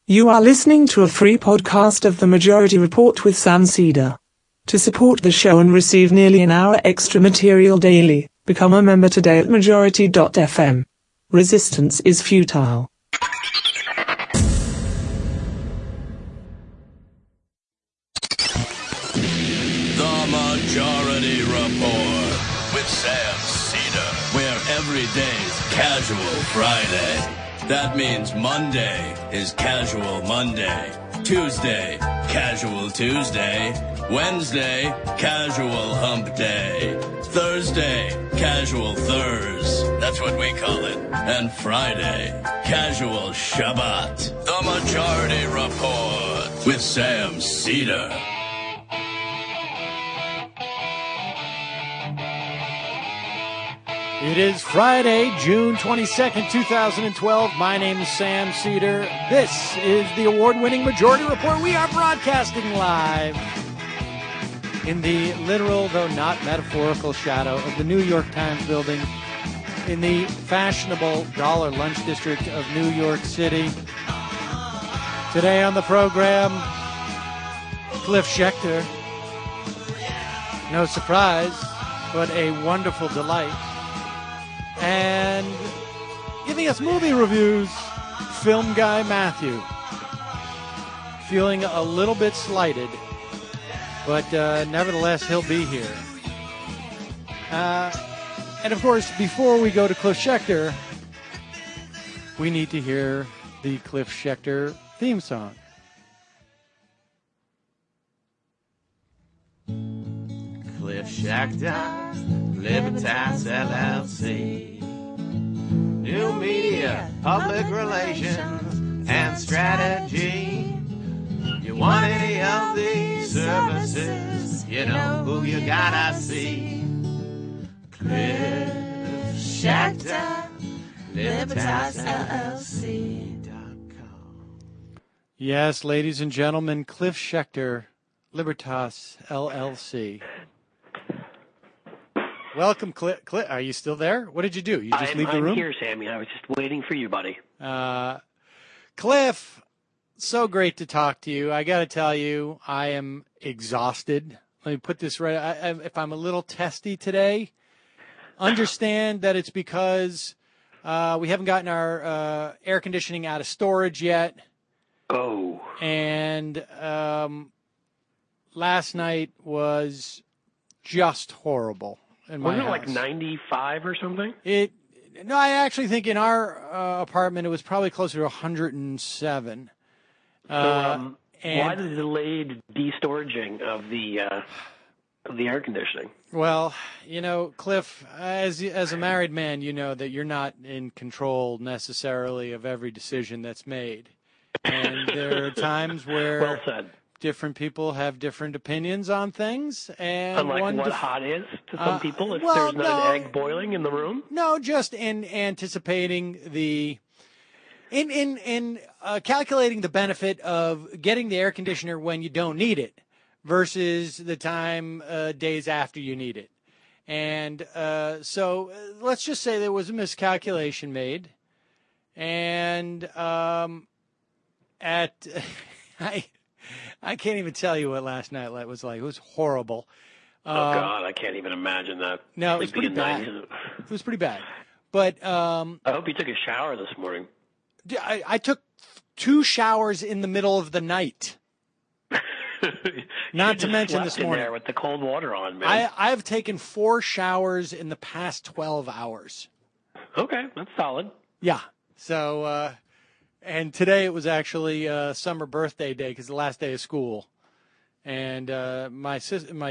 You are listening to a free podcast of The Majority Report with Sam Cedar. To support the show and receive nearly an hour extra material daily, become a member today at majority.fm. Resistance is futile. The Majority Report with Sam Cedar, where every day's Casual Friday. That means Monday is Casual Monday, Tuesday, Casual Tuesday, Wednesday, Casual Hump Day, Thursday, Casual Thurs, that's what we call it, and Friday, Casual Shabbat. The Majority Report with Sam Cedar. It is Friday, June 22nd, 2012. My name is Sam Cedar. This is the award-winning Majority Report. We are broadcasting live in the literal, though not metaphorical, shadow of the New York Times building in the fashionable Dollar Lunch District of New York City. Today on the program, Cliff Schecter. No surprise, but a wonderful delight. And giving us movie reviews, film guy Matthew. Feeling a little bit slighted, but nevertheless, he'll be here. And of course, before we go to Cliff Schecter, we need to hear the Cliff Schecter theme song. Cliff Schecter, Libertas LLC. New media, public relations, and strategy. You want any of these services, you know who you gotta see. Cliff Schecter, Libertas LLC.com. Yes, ladies and gentlemen, Cliff Schecter, Libertas LLC. Welcome, Cliff. Are you still there? What did you do? You just leave the room? I'm here, Sammy. I was just waiting for you, buddy. Cliff, so great to talk to you. I got to tell you, I am exhausted. Let me put this right. If I'm a little testy today, understand that it's because we haven't gotten our air conditioning out of storage yet. Oh. And last night was just horrible. Wasn't it like 95 or something? No, I actually think in our apartment it was probably closer to 107. Why the delayed destoraging of the air conditioning? Well, you know, Cliff, as a married man, you know that you're not in control necessarily of every decision that's made, and there are times where well said. Different people have different opinions on things, and unlike what hot is to some people, if there's not an egg boiling in the room. No, just in anticipating in calculating the benefit of getting the air conditioner when you don't need it versus the time days after you need it, and so let's just say there was a miscalculation made, and I can't even tell you what last night was like. It was horrible. Oh, God, I can't even imagine that. No, it was pretty bad. It was pretty bad. But I hope you took a shower this morning. I took 2 showers in the middle of the night. Not to mention this morning. There with the cold water on, man. I've taken 4 showers in the past 12 hours. Okay, that's solid. Yeah. So, and today it was actually summer birthday day because the last day of school, and my sister. In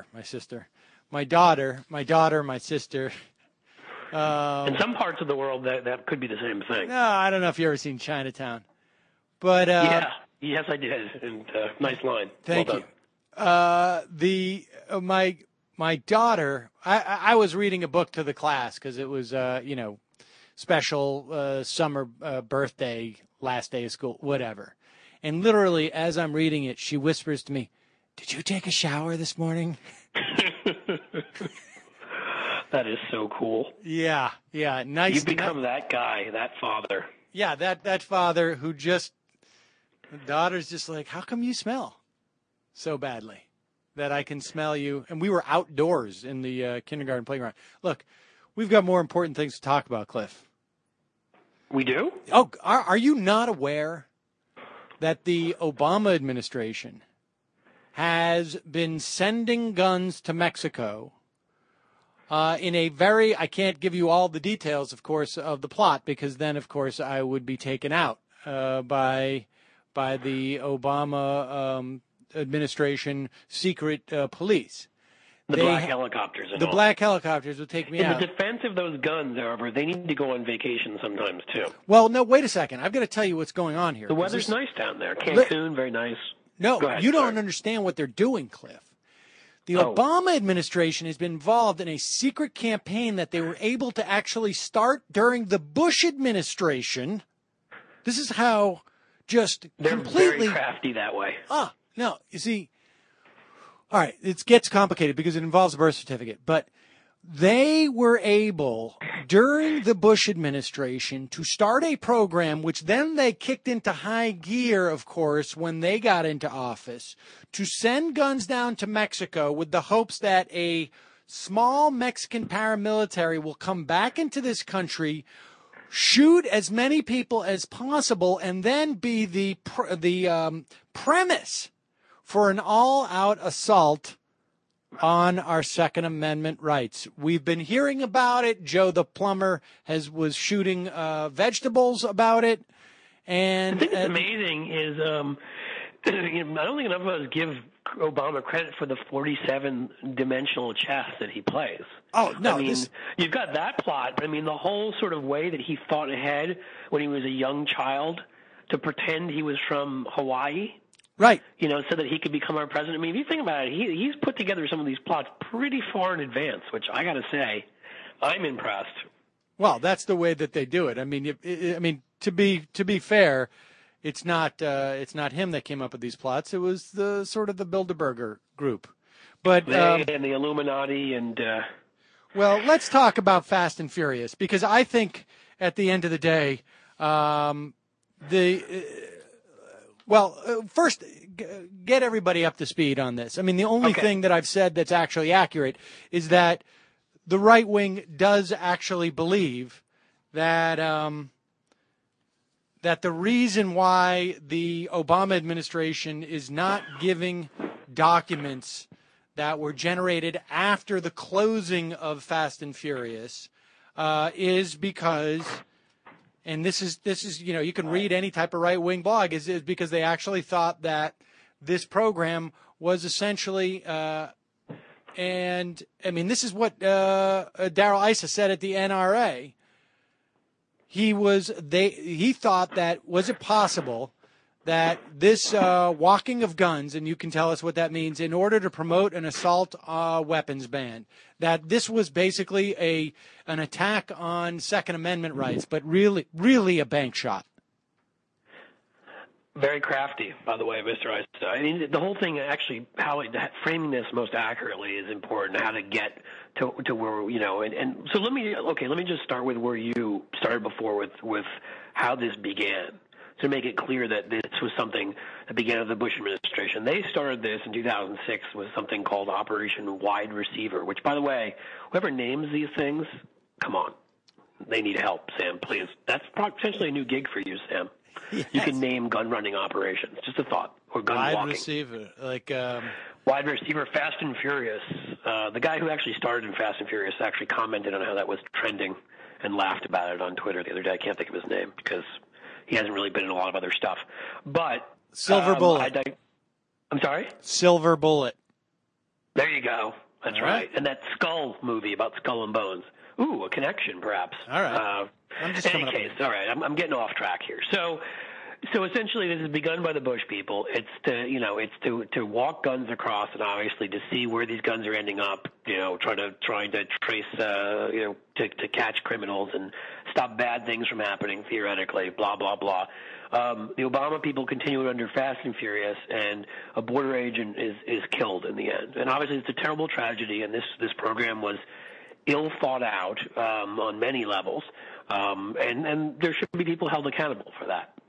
some parts of the world, that could be the same thing. No, I don't know if you ever seen Chinatown, but yes, I did. And nice line. Thank well you. My daughter. I was reading a book to the class because it was special summer birthday, last day of school, whatever. And literally, as I'm reading it, she whispers to me, "Did you take a shower this morning?" That is so cool. Yeah, nice. You've become that guy, that father. Yeah, that father who just The daughter's just like, how come you smell so badly that I can smell you? And we were outdoors in the kindergarten playground. Look, we've got more important things to talk about, Cliff. We do? Oh, are you not aware that the Obama administration has been sending guns to Mexico in a very, I can't give you all the details, of course, of the plot, because then, of course, I would be taken out by the Obama administration secret police. The black helicopters. The black helicopters would take me out. In the defense of those guns, however, they need to go on vacation sometimes, too. Well, no, wait a second. I've got to tell you what's going on here. The weather's nice down there. Cancun, very nice. No, you don't understand what they're doing, Cliff. The Obama administration has been involved in a secret campaign that they were able to actually start during the Bush administration. This is how they're completely very crafty that way. No, you see, all right, it gets complicated because it involves a birth certificate, but they were able, during the Bush administration, to start a program which then they kicked into high gear, of course, when they got into office, to send guns down to Mexico with the hopes that a small Mexican paramilitary will come back into this country, shoot as many people as possible, and then be the premise for an all-out assault on our Second Amendment rights. We've been hearing about it. Joe the plumber was shooting vegetables about it. And I think it's amazing is I don't think enough of us give Obama credit for the 47-dimensional chess that he plays. Oh, no. I mean, you've got that plot, but I mean, the whole sort of way that he thought ahead when he was a young child to pretend he was from Hawaii. Right. So that he could become our president. I mean, if you think about it, he's put together some of these plots pretty far in advance, which I got to say, I'm impressed. Well, that's the way that they do it. I mean, to be fair, it's not him that came up with these plots. It was the sort of the Bilderberger group. But and the Illuminati and. Well, let's talk about Fast and Furious, because I think at the end of the day, first, get everybody up to speed on this. I mean, the only thing that I've said that's actually accurate is that the right wing does actually believe that that the reason why the Obama administration is not giving documents that were generated after the closing of Fast and Furious is because. And this is you can read any type of right-wing blog, is because they actually thought that this program was essentially, and I mean, this is what Darrell Issa said at the NRA. He thought that, was it possible that this walking of guns, and you can tell us what that means, in order to promote an assault weapons ban, that this was basically an attack on Second Amendment rights, but really a bank shot. Very crafty, by the way, Mr. Issa. I mean, the whole thing actually, framing this most accurately is important. How to get to where and so let me just start with where you started before with how this began. To make it clear that this was something that began with the Bush administration. They started this in 2006 with something called Operation Wide Receiver, which, by the way, whoever names these things, come on. They need help, Sam, please. That's potentially a new gig for you, Sam. Yes. You can name gun running operations. Just a thought. Or gun walking. Wide Receiver. Wide Receiver, Fast and Furious. The guy who actually started in Fast and Furious actually commented on how that was trending and laughed about it on Twitter the other day. I can't think of his name because he hasn't really been in a lot of other stuff. But Silver Bullet. I'm sorry? Silver Bullet. There you go. That's right. And that Skull movie about Skull and Bones. Ooh, a connection, perhaps. All right. I'm just in any case, all right. I'm getting off track here. So essentially, this is begun by the Bush people. It's to walk guns across, and obviously to see where these guns are ending up. Trying to trace, to catch criminals and stop bad things from happening. Theoretically, blah blah blah. The Obama people continue under Fast and Furious, and a border agent is killed in the end. And obviously, it's a terrible tragedy. And this program was ill thought out on many levels. And there should be people held accountable for that.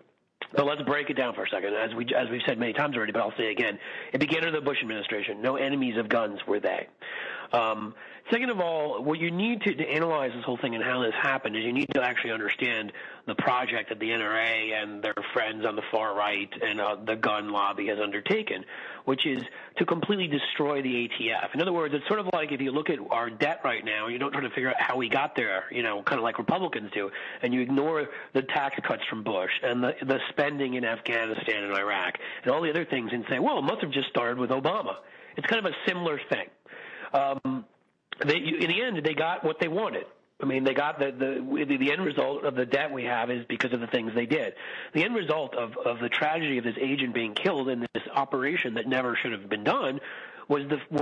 So let's break it down for a second. As we've said many times already, but I'll say again, it began under the Bush administration. No enemies of guns were they. Second of all, what you need to analyze this whole thing and how this happened is you need to actually understand the project that the NRA and their friends on the far right and the gun lobby has undertaken, which is to completely destroy the ATF. In other words, it's sort of like if you look at our debt right now, you don't try to figure out how we got there, kind of like Republicans do, and you ignore the tax cuts from Bush and the spending in Afghanistan and Iraq and all the other things and say, well, it must have just started with Obama. It's kind of a similar thing. In the end, they got what they wanted. I mean, they got the end result of the debt we have is because of the things they did. The end result of the tragedy of this agent being killed in this operation that never should have been done was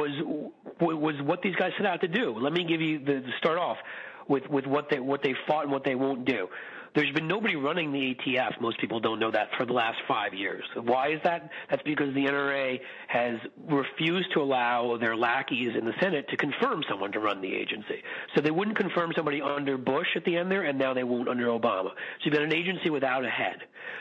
what these guys set out to do. Let me give you the start off with what they fought and what they won't do. There's been nobody running the ATF, most people don't know that, for the last 5 years. Why is that? That's because the NRA has refused to allow their lackeys in the Senate to confirm someone to run the agency. So they wouldn't confirm somebody under Bush at the end there, and now they won't under Obama. So you've got an agency without a head.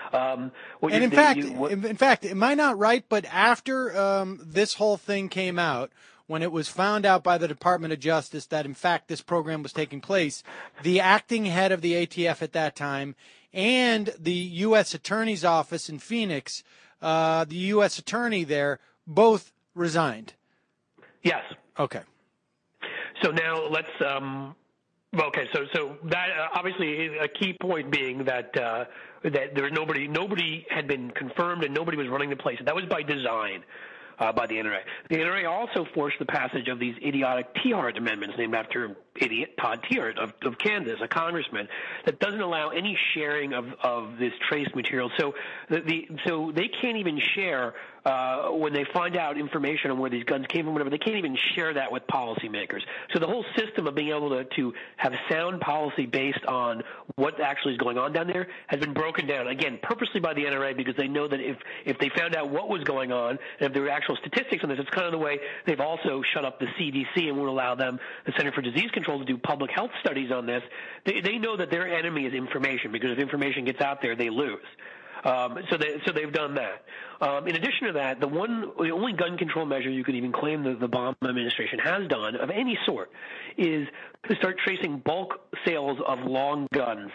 In fact, am I not right? But after this whole thing came out, when it was found out by the Department of Justice that, in fact, this program was taking place, the acting head of the ATF at that time and the U.S. Attorney's Office in Phoenix, the U.S. Attorney there, both resigned. Yes. Okay. So now let's okay, so that obviously a key point being that there was nobody had been confirmed and nobody was running the place. That was by design. By the NRA. The NRA also forced the passage of these idiotic Tiahrt amendments, named after idiot Todd Tiahrt of Kansas, a congressman, that doesn't allow any sharing of this trace material. So so they can't even share when they find out information on where these guns came from, whatever. They can't even share that with policymakers. So the whole system of being able to have sound policy based on what actually is going on down there has been broken down, again, purposely by the NRA, because they know that if they found out what was going on and if there were actual statistics on this, it's kind of the way they've also shut up the CDC and won't allow them, the Center for Disease Control, to do public health studies on this. They know that their enemy is information, because if information gets out there, they lose. So they've done that. In addition to that, the only gun control measure you could even claim the Obama administration has done of any sort is to start tracing bulk sales of long guns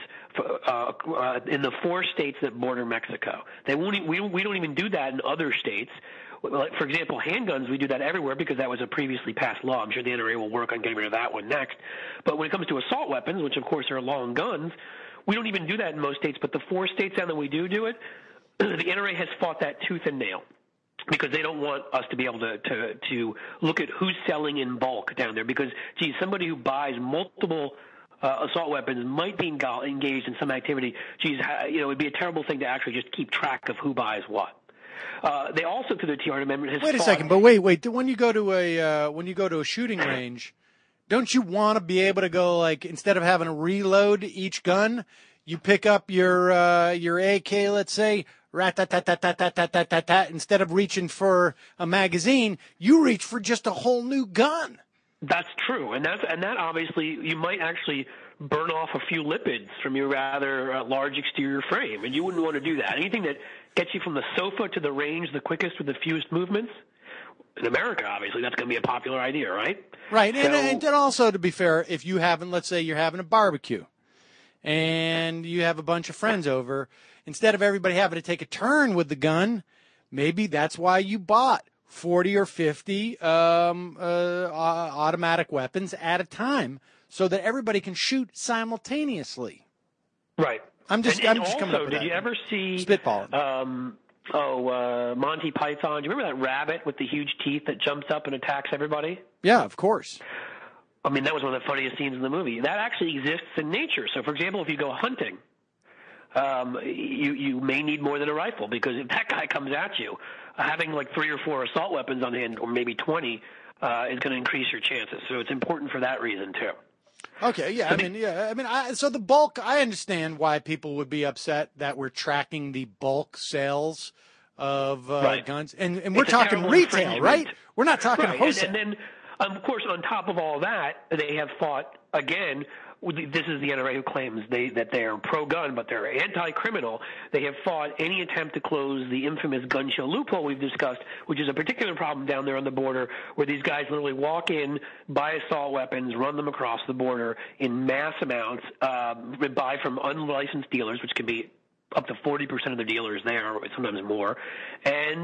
in the 4 states that border Mexico. We don't even do that in other states. Like, for example, handguns, we do that everywhere because that was a previously passed law. I'm sure the NRA will work on getting rid of that one next. But when it comes to assault weapons, which of course are long guns, we don't even do that in most states. But the 4 states down that we do it, the NRA has fought that tooth and nail, because they don't want us to be able to look at who's selling in bulk down there. Because, geez, somebody who buys multiple assault weapons might be engaged in some activity. Geez, it would be a terrible thing to actually just keep track of who buys what. They also, through the Tiahrt Amendment, has wait a second, but wait. When you go to a shooting range, don't you want to be able to go, like, instead of having to reload each gun, you pick up your AK, let's say, rat-tat-tat-tat-tat-tat-tat-tat, instead of reaching for a magazine, you reach for just a whole new gun. That's true, and that obviously you might actually burn off a few lipids from your rather large exterior frame, and you wouldn't want to do that. Anything that gets you from the sofa to the range the quickest with the fewest movements. In America, obviously, that's going to be a popular idea, right? Right, and also, to be fair, if you haven't, let's say you're having a barbecue, and you have a bunch of friends over, instead of everybody having to take a turn with the gun, maybe that's why you bought 40 or 50 automatic weapons at a time, so that everybody can shoot simultaneously. Right. I'm just coming up with that. Did you ever see spitballing? Monty Python? Do you remember that rabbit with the huge teeth that jumps up and attacks everybody? Yeah, of course. I mean, that was one of the funniest scenes in the movie. That actually exists in nature. So, for example, if you go hunting, you may need more than a rifle, because if that guy comes at you, having like 3 or 4 assault weapons on hand, or maybe 20, is going to increase your chances. So it's important for that reason too. Okay, yeah, so the bulk, I understand why people would be upset that we're tracking the bulk sales of guns, and we're talking retail, right? We're not talking wholesale. And then, of course, on top of all that, they have fought again this is the NRA who claims that they are pro-gun, but they're anti-criminal. They have fought any attempt to close the infamous gun show loophole we've discussed, which is a particular problem down there on the border, where these guys literally walk in, buy assault weapons, run them across the border in mass amounts, buy from unlicensed dealers, which can be up to 40% of the dealers there, sometimes more. And,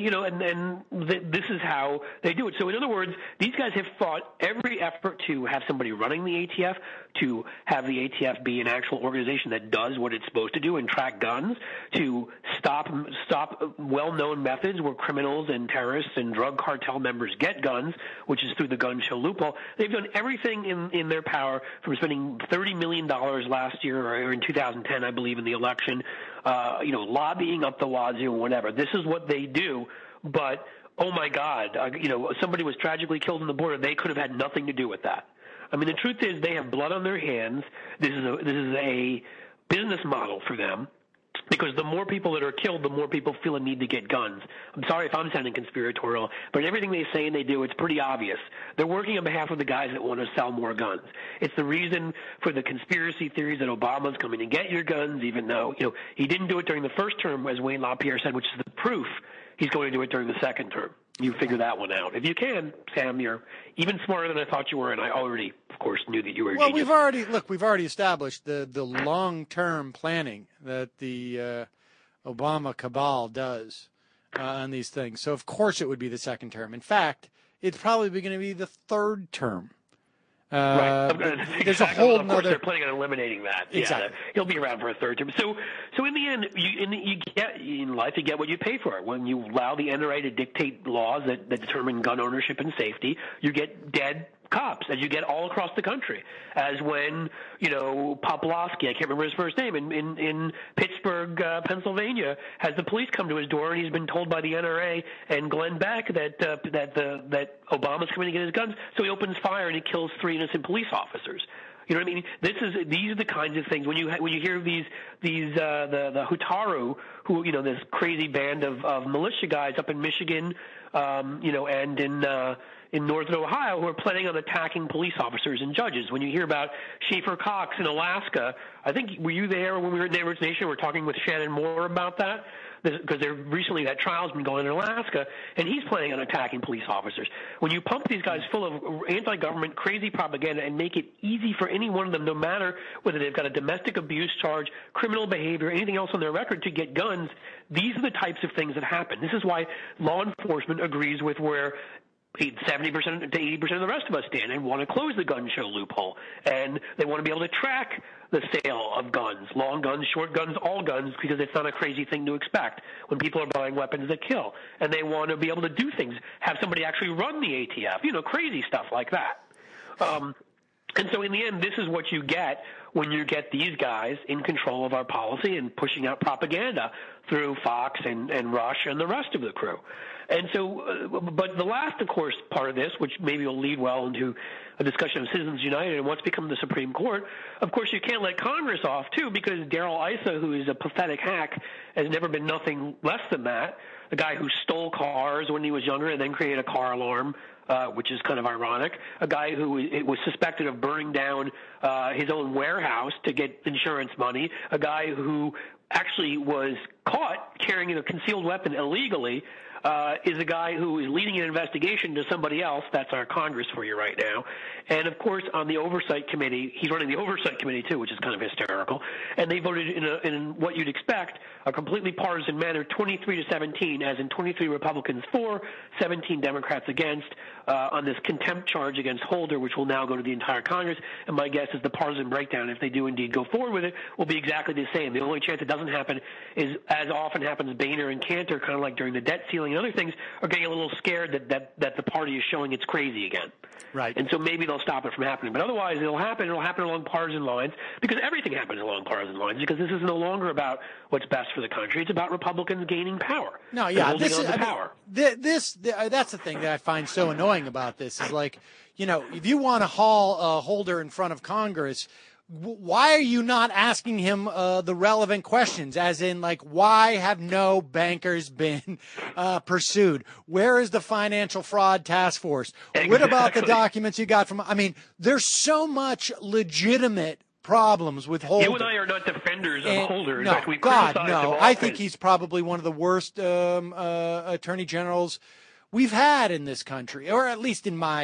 this is how they do it. So in other words, these guys have fought every effort to have somebody running the ATF, to have the ATF be an actual organization that does what it's supposed to do and track guns, to stop well-known methods where criminals and terrorists and drug cartel members get guns, which is through the gun show loophole. They've done everything in their power, from spending $30 million last year or in 2010, I believe, in the election, lobbying up the wazoo and whatever. This is what they do, but oh my God, somebody was tragically killed on the border. They could have had nothing to do with that. I mean, the truth is they have blood on their hands. This is a business model for them, because the more people that are killed, the more people feel a need to get guns. I'm sorry if I'm sounding conspiratorial, but everything they say and they do, it's pretty obvious. They're working on behalf of the guys that want to sell more guns. It's the reason for the conspiracy theories that Obama's coming to get your guns, even though, he didn't do it during the first term, as Wayne LaPierre said, which is the proof he's going to do it during the second term. You figure that one out. If you can, Sam, you're even smarter than I thought you were, and I already, of course, knew that you were a genius. We've already established the long-term planning that the Obama cabal does on these things. So, of course, it would be the second term. In fact, it's probably going to be the third term. Right. There's a whole Of course, they're planning on eliminating that. Exactly. Yeah, he'll be around for a third term. So in the end, you get in life, you get what you pay for. When you allow the NRA to dictate laws that determine gun ownership and safety, you get dead cops, as you get all across the country. As when, Poplawski, I can't remember his first name, in Pittsburgh, Pennsylvania, has the police come to his door, and he's been told by the NRA and Glenn Beck that Obama's coming to get his guns, so he opens fire and he kills 3 innocent police officers. You know what I mean? These are the kinds of things when you hear the Hutaru, who this crazy band of militia guys up in Michigan, and in northern Ohio, who are planning on attacking police officers and judges. When you hear about Schaefer Cox in Alaska, I think, were you there when we were at Neighbors Nation? We're talking with Shannon Moore about that, because recently that trial's been going in Alaska, and he's planning on attacking police officers. When you pump these guys full of anti-government crazy propaganda and make it easy for any one of them, no matter whether they've got a domestic abuse charge, criminal behavior, anything else on their record, to get guns, these are the types of things that happen. This is why law enforcement agrees with where 70% to 80% of the rest of us stand, and want to close the gun show loophole. And they want to be able to track the sale of guns, long guns, short guns, all guns, because it's not a crazy thing to expect when people are buying weapons that kill. And they want to be able to do things, have somebody actually run the ATF, crazy stuff like that. And so in the end, this is what you get when you get these guys in control of our policy and pushing out propaganda through Fox and Rush and the rest of the crew. And so, but the last, of course, part of this, which maybe will lead well into a discussion of Citizens United and what's become the Supreme Court, of course, you can't let Congress off, too, because Darrell Issa, who is a pathetic hack, has never been nothing less than that. A guy who stole cars when he was younger and then created a car alarm, which is kind of ironic. A guy who was suspected of burning down his own warehouse to get insurance money. A guy who actually was caught carrying a concealed weapon illegally. Is a guy who is leading an investigation to somebody else. That's our Congress for you right now. And, of course, on the Oversight Committee, he's running the Oversight Committee, too, which is kind of hysterical. And they voted in what you'd expect, a completely partisan manner, 23-17, as in 23 Republicans for, 17 Democrats against, on this contempt charge against Holder, which will now go to the entire Congress. And my guess is the partisan breakdown, if they do indeed go forward with it, will be exactly the same. The only chance it doesn't happen is, as often happens, Boehner and Cantor, kind of like during the debt ceiling and other things, are getting a little scared that the party is showing it's crazy again. Right. And so maybe they'll stop it from happening. But otherwise, it'll happen along partisan lines, because everything happens along partisan lines, because this is no longer about what's best for the country. It's about Republicans gaining power. No, yeah. Power. That's the thing that I find so annoying about this is, like, if you want to haul a Holder in front of Congress, why are you not asking him the relevant questions, as in, like, why have no bankers been pursued? Where is the financial fraud task force? Exactly. What about the documents you got from, I mean, there's so much legitimate problems with Holder. You and I are not defenders of Holder. In no, fact, we God, criticize no. him I often. think he's probably one of the worst attorney generals we've had in this country, or at least in my,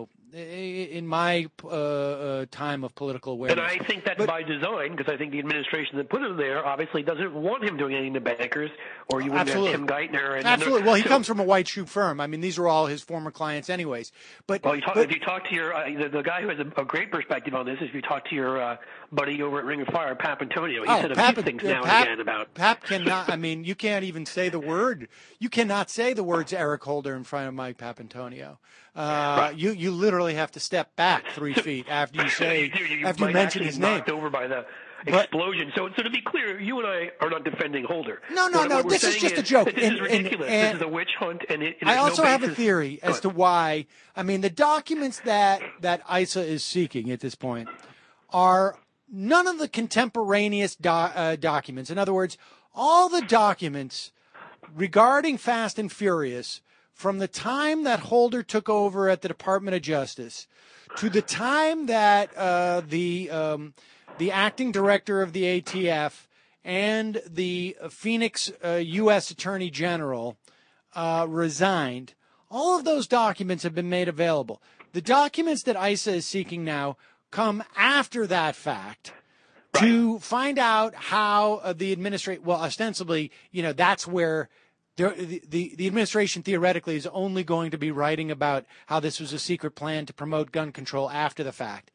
time of political awareness. And I think that's by design, because I think the administration that put him there obviously doesn't want him doing anything to bankers, or you wouldn't have Tim Geithner. And absolutely. Well, he comes from a white shoe firm. I mean, these are all his former clients anyways. But if you talk to your the guy who has a great perspective on this, if you talk to your buddy over at Ring of Fire, Pap Antonio, he said a few things now and again about. Pap cannot. I mean, you can't even say the word. You cannot say the words Eric Holder in front of Mike Papantonio. Right. You literally have to step back 3 feet after you say after you mention his name. Knocked over by the explosion. So to be clear, you and I are not defending Holder. No. This is just a joke. This is ridiculous. This is a witch hunt, and I also have a theory as to why. I mean, the documents that ISA is seeking at this point are none of the contemporaneous documents. In other words, all the documents regarding Fast and Furious from the time that Holder took over at the Department of Justice to the time that the acting director of the ATF and the Phoenix U.S. Attorney General resigned, all of those documents have been made available. The documents that ISA is seeking now come after that fact to find out how the administration, well, ostensibly, that's where the administration theoretically is only going to be writing about how this was a secret plan to promote gun control after the fact.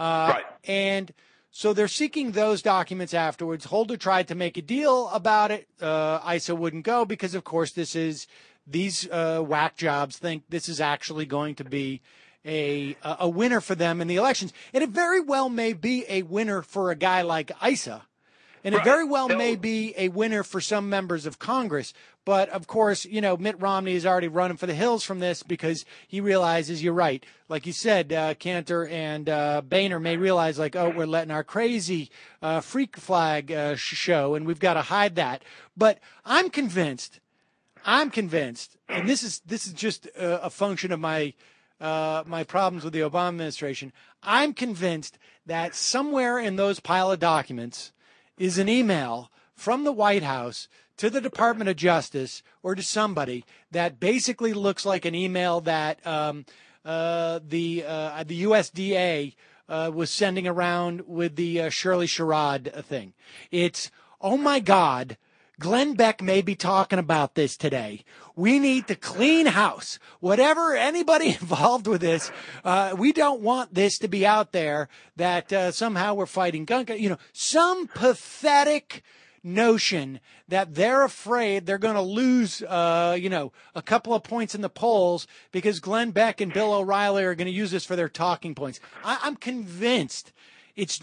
And so they're seeking those documents afterwards. Holder tried to make a deal about it. ISA wouldn't go because, of course, these whack jobs think this is actually going to be a winner for them in the elections. And it very well may be a winner for a guy like ISA. And it very well may be a winner for some members of Congress. But, of course, Mitt Romney is already running for the hills from this because he realizes, you're right, like you said, Cantor and Boehner may realize, like, oh, we're letting our crazy freak flag show, and we've got to hide that. But I'm convinced, and this is just a function of my problems with the Obama administration. I'm convinced that somewhere in those pile of documents is an email from the White House to the Department of Justice or to somebody that basically looks like an email that the USDA was sending around with the Shirley Sherrod thing. It's, oh my God, Glenn Beck may be talking about this today. We need to clean house. Whatever, anybody involved with this, we don't want this to be out there that somehow we're fighting gun. Some pathetic notion that they're afraid they're going to lose, a couple of points in the polls because Glenn Beck and Bill O'Reilly are going to use this for their talking points. I'm convinced it's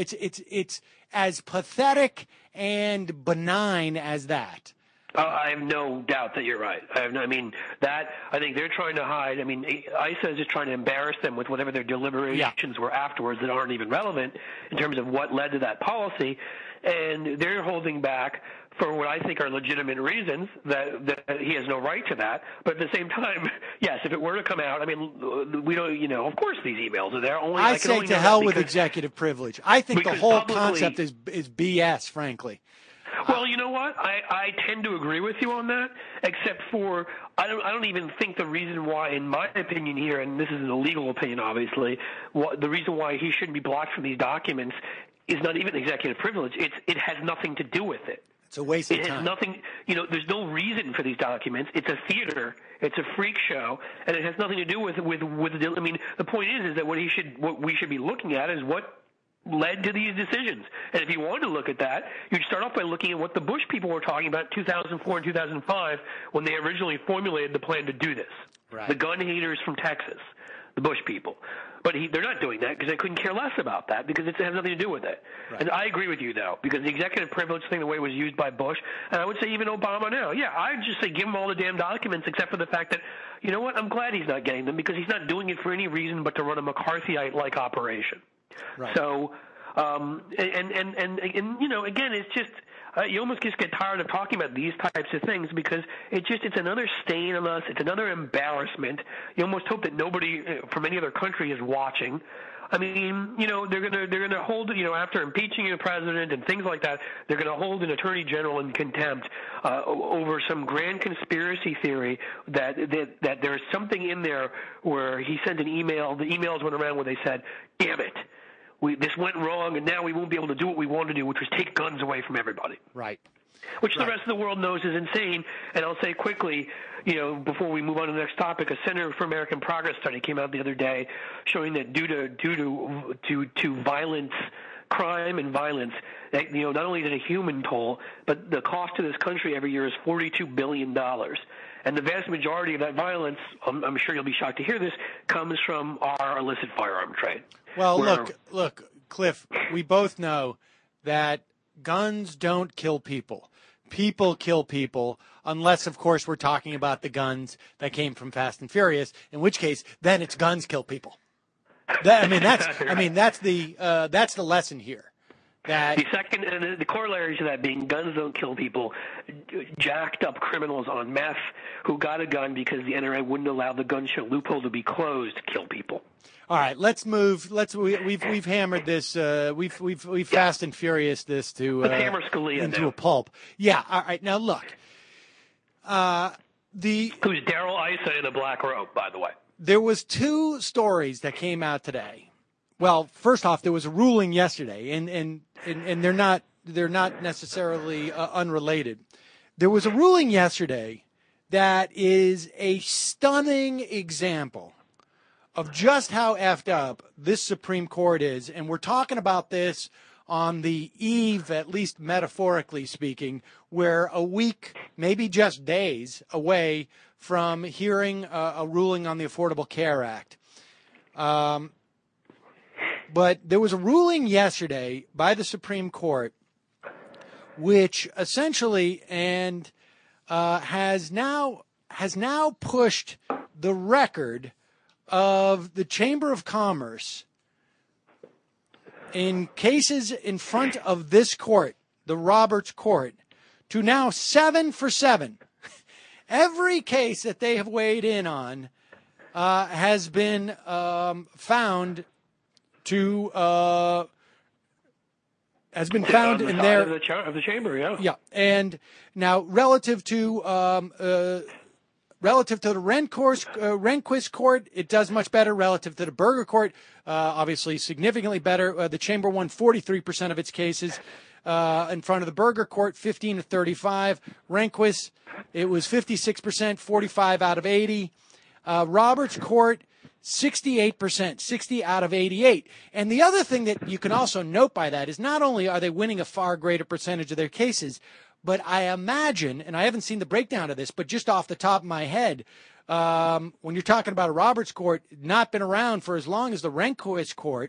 as pathetic and benign as that. I have no doubt that you're right. I think they're trying to hide. I mean, ISA is just trying to embarrass them with whatever their deliberations were afterwards that aren't even relevant in terms of what led to that policy. And they're holding back for what I think are legitimate reasons that he has no right to that. But at the same time, yes, if it were to come out, I mean, we don't, of course these emails are there. I say to hell with executive privilege. I think the whole concept is BS, frankly. Well, you know what? I tend to agree with you on that, except for I don't even think the reason why, in my opinion here, and this is an illegal opinion, obviously, the reason why he shouldn't be blocked from these documents is not even executive privilege. It has nothing to do with it. It's a waste of time. It has nothing, there's no reason for these documents. It's a theater. It's a freak show, and it has nothing to do with. I mean, the point is that what we should be looking at is what led to these decisions. And if you wanted to look at that, you'd start off by looking at what the Bush people were talking about in 2004 and 2005 when they originally formulated the plan to do this. Right. The gun haters from Texas, the Bush people. But they're not doing that because they couldn't care less about that because it has nothing to do with it. Right. And I agree with you, though, because the executive privilege thing, the way it was used by Bush, and I would say even Obama now, I'd just say give him all the damn documents except for the fact that, you know what, I'm glad he's not getting them because he's not doing it for any reason but to run a McCarthyite-like operation. Right. So And you know, again, it's just you almost just get tired of talking about these types of things because it's another stain on us. It's another embarrassment. You almost hope that nobody from any other country is watching. I mean, you know, they're gonna hold, you know, after impeaching a president and things like that, they're gonna hold an attorney general in contempt over some grand conspiracy theory that there's something in there where he sent an email. The emails went around where they said, "Damn it, this went wrong, and now we won't be able to do what we want to do, which was take guns away from everybody." Right. Which the rest of the world knows is insane. And I'll say quickly, you know, before we move on to the next topic, a Center for American Progress study came out the other day showing that due to violence, crime and violence, that, you know, not only is it a human toll, but the cost to this country every year is $42 billion. And the vast majority of that violence, I'm sure you'll be shocked to hear this, comes from our illicit firearm trade. Well, look, Cliff, we both know that guns don't kill people. People kill people, unless, of course, we're talking about the guns that came from Fast and Furious, in which case, then it's guns kill people. That's the lesson here. That the second, and the corollary to that being guns don't kill people, jacked up criminals on meth who got a gun because the NRA wouldn't allow the gun show loophole to be closed kill people. All right, let's move. We've hammered this. We've Fast and Furious this to hammer Scalia into now. a pulp. Yeah. All right. Now look. Who's Daryl Issa in a black robe, by the way? There was two stories that came out today. Well, first off, there was a ruling yesterday, and they're not necessarily unrelated. There was a ruling yesterday that is a stunning example of just how effed up this Supreme Court is. And we're talking about this on the eve, at least metaphorically speaking, we're a week, maybe just days away from hearing a ruling on the Affordable Care Act. But there was a ruling yesterday by the Supreme Court which essentially has now pushed the record of the Chamber of Commerce in cases in front of this court, the Roberts Court, to now 7 for 7. Every case that they have weighed in on has been found to has been found in their of the chamber, yeah. Yeah, and now relative to the Rehnquist court, it does much better. Relative to the Berger court, obviously significantly better. The chamber won 43% of its cases in front of the Berger court, 15 to 35. Rehnquist, it was 56%, 45 out of 80. Roberts court, 68%, 60 out of 88. And the other thing that you can also note by that is not only are they winning a far greater percentage of their cases, but I imagine, and I haven't seen the breakdown of this, but just off the top of my head, when you're talking about a Roberts court, not been around for as long as the Rehnquist court,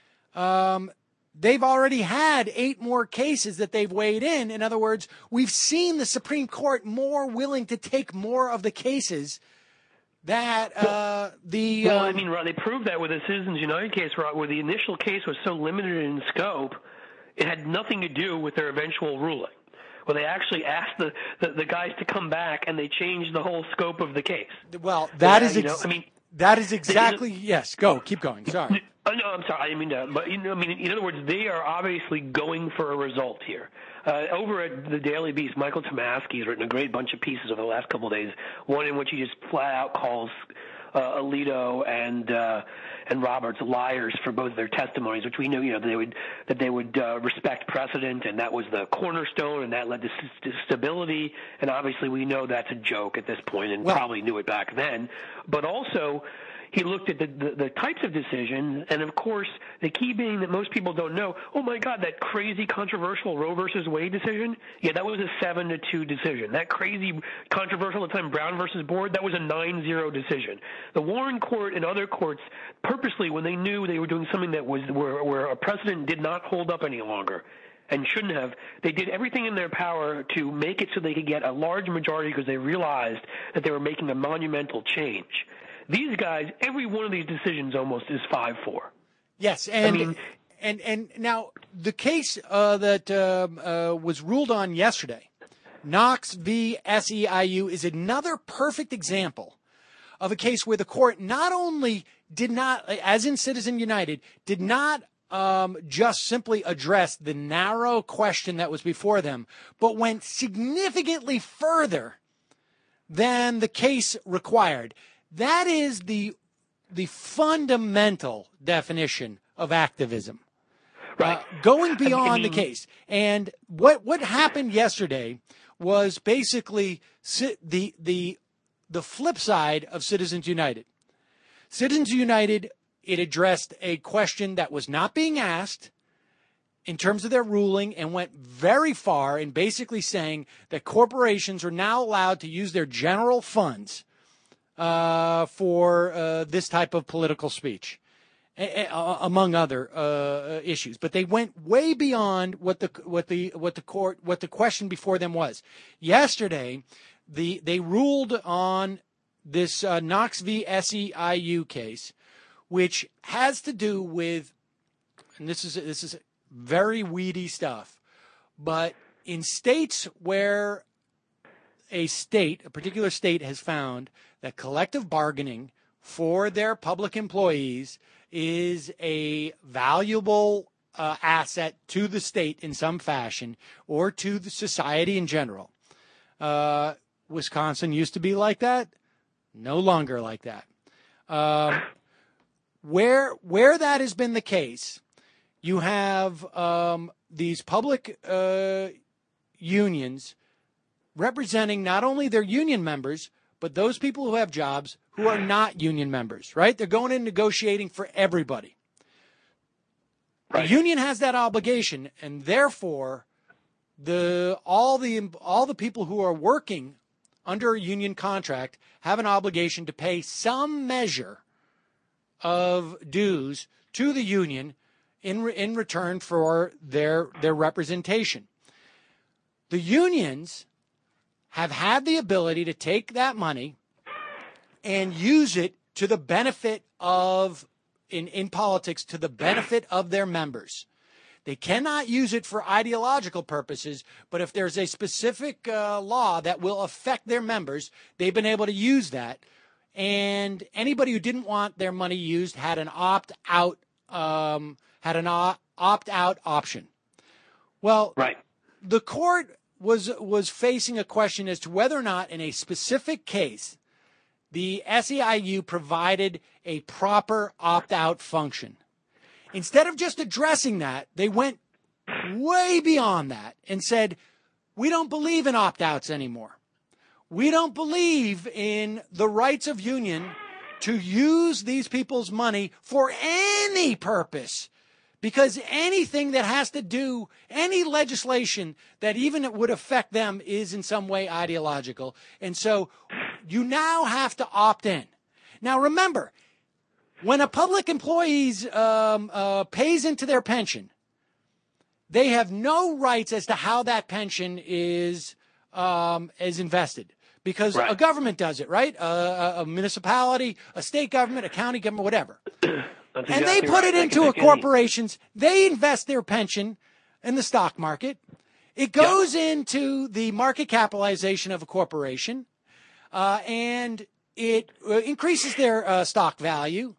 they've already had 8 more cases that they've weighed in. In other words, we've seen the Supreme Court more willing to take more of the cases that they proved that with the Citizens United case, where the initial case was so limited in scope, it had nothing to do with their eventual ruling. Well, they actually asked the guys to come back, and they changed the whole scope of the case. Well, that is exactly yes. Keep going. Sorry. No, I'm sorry. I didn't mean to. But in other words, they are obviously going for a result here. Over at the Daily Beast, Michael Tomasky has written a great bunch of pieces over the last couple of days. One in which he just flat out calls Alito and Roberts liars for both their testimonies, which we knew, that they would respect precedent, and that was the cornerstone, and that led to stability. And obviously, we know that's a joke at this point, and probably knew it back then. But also, he looked at the types of decisions, and of course, the key being that most people don't know, oh my God, that crazy controversial Roe versus Wade decision? Yeah, that was a 7-2 decision. That crazy controversial at the time Brown versus Board, that was a 9-0 decision. The Warren Court and other courts purposely, when they knew they were doing something that was where a precedent did not hold up any longer and shouldn't have, they did everything in their power to make it so they could get a large majority because they realized that they were making a monumental change. These guys, every one of these decisions almost is 5-4. Yes, and And now the case that was ruled on yesterday, Knox v. SEIU, is another perfect example of a case where the court not only did not, as in Citizens United, did not just simply address the narrow question that was before them, but went significantly further than the case required. That is the fundamental definition of activism. Right. Going beyond the case. And what happened yesterday was basically the flip side of Citizens United. Citizens United, it addressed a question that was not being asked in terms of their ruling and went very far in basically saying that corporations are now allowed to use their general funds for this type of political speech, among other issues. But they went way beyond what the question before them was. Yesterday, they ruled on this Knox v. SEIU case, which has to do with, and this is very weedy stuff, but in states where a particular state has found that collective bargaining for their public employees is a valuable asset to the state in some fashion or to the society in general. Wisconsin used to be like that, no longer like that. Where that has been the case, you have these public unions representing not only their union members, but those people who have jobs who are not union members, right? They're going in negotiating for everybody. Right. The union has that obligation, and therefore all the people who are working under a union contract have an obligation to pay some measure of dues to the union in return for their representation. The unions have had the ability to take that money and use it to the benefit of, in politics, to the benefit of their members. They cannot use it for ideological purposes, but if there's a specific law that will affect their members, they've been able to use that. And anybody who didn't want their money used had an opt-out option. Well, right. The court was facing a question as to whether or not in a specific case the SEIU provided a proper opt-out function. Instead of just addressing that, they went way beyond that and said, we don't believe in opt-outs anymore. We don't believe in the rights of union to use these people's money for any purpose, because anything that has to do, any legislation that even would affect them is in some way ideological. And so you now have to opt in. Now, remember, when a public employee pays into their pension, they have no rights as to how that pension is invested, because a government does it, right? A municipality, a state government, a county government, whatever. And they put it into a corporations. They invest their pension in the stock market. It goes into the market capitalization of a corporation, and it increases their stock value.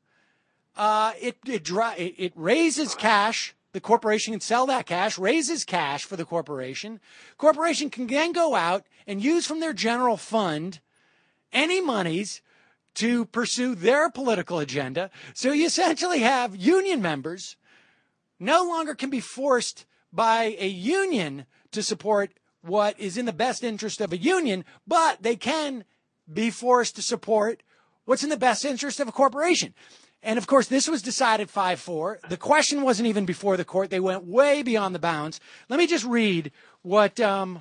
It raises cash. The corporation can sell that cash, raises cash for the corporation. Corporation can then go out and use from their general fund any monies to pursue their political agenda. So you essentially have union members no longer can be forced by a union to support what is in the best interest of a union, but they can be forced to support what's in the best interest of a corporation. And of course, this was decided 5-4. The question wasn't even before the court. They went way beyond the bounds. Let me just read what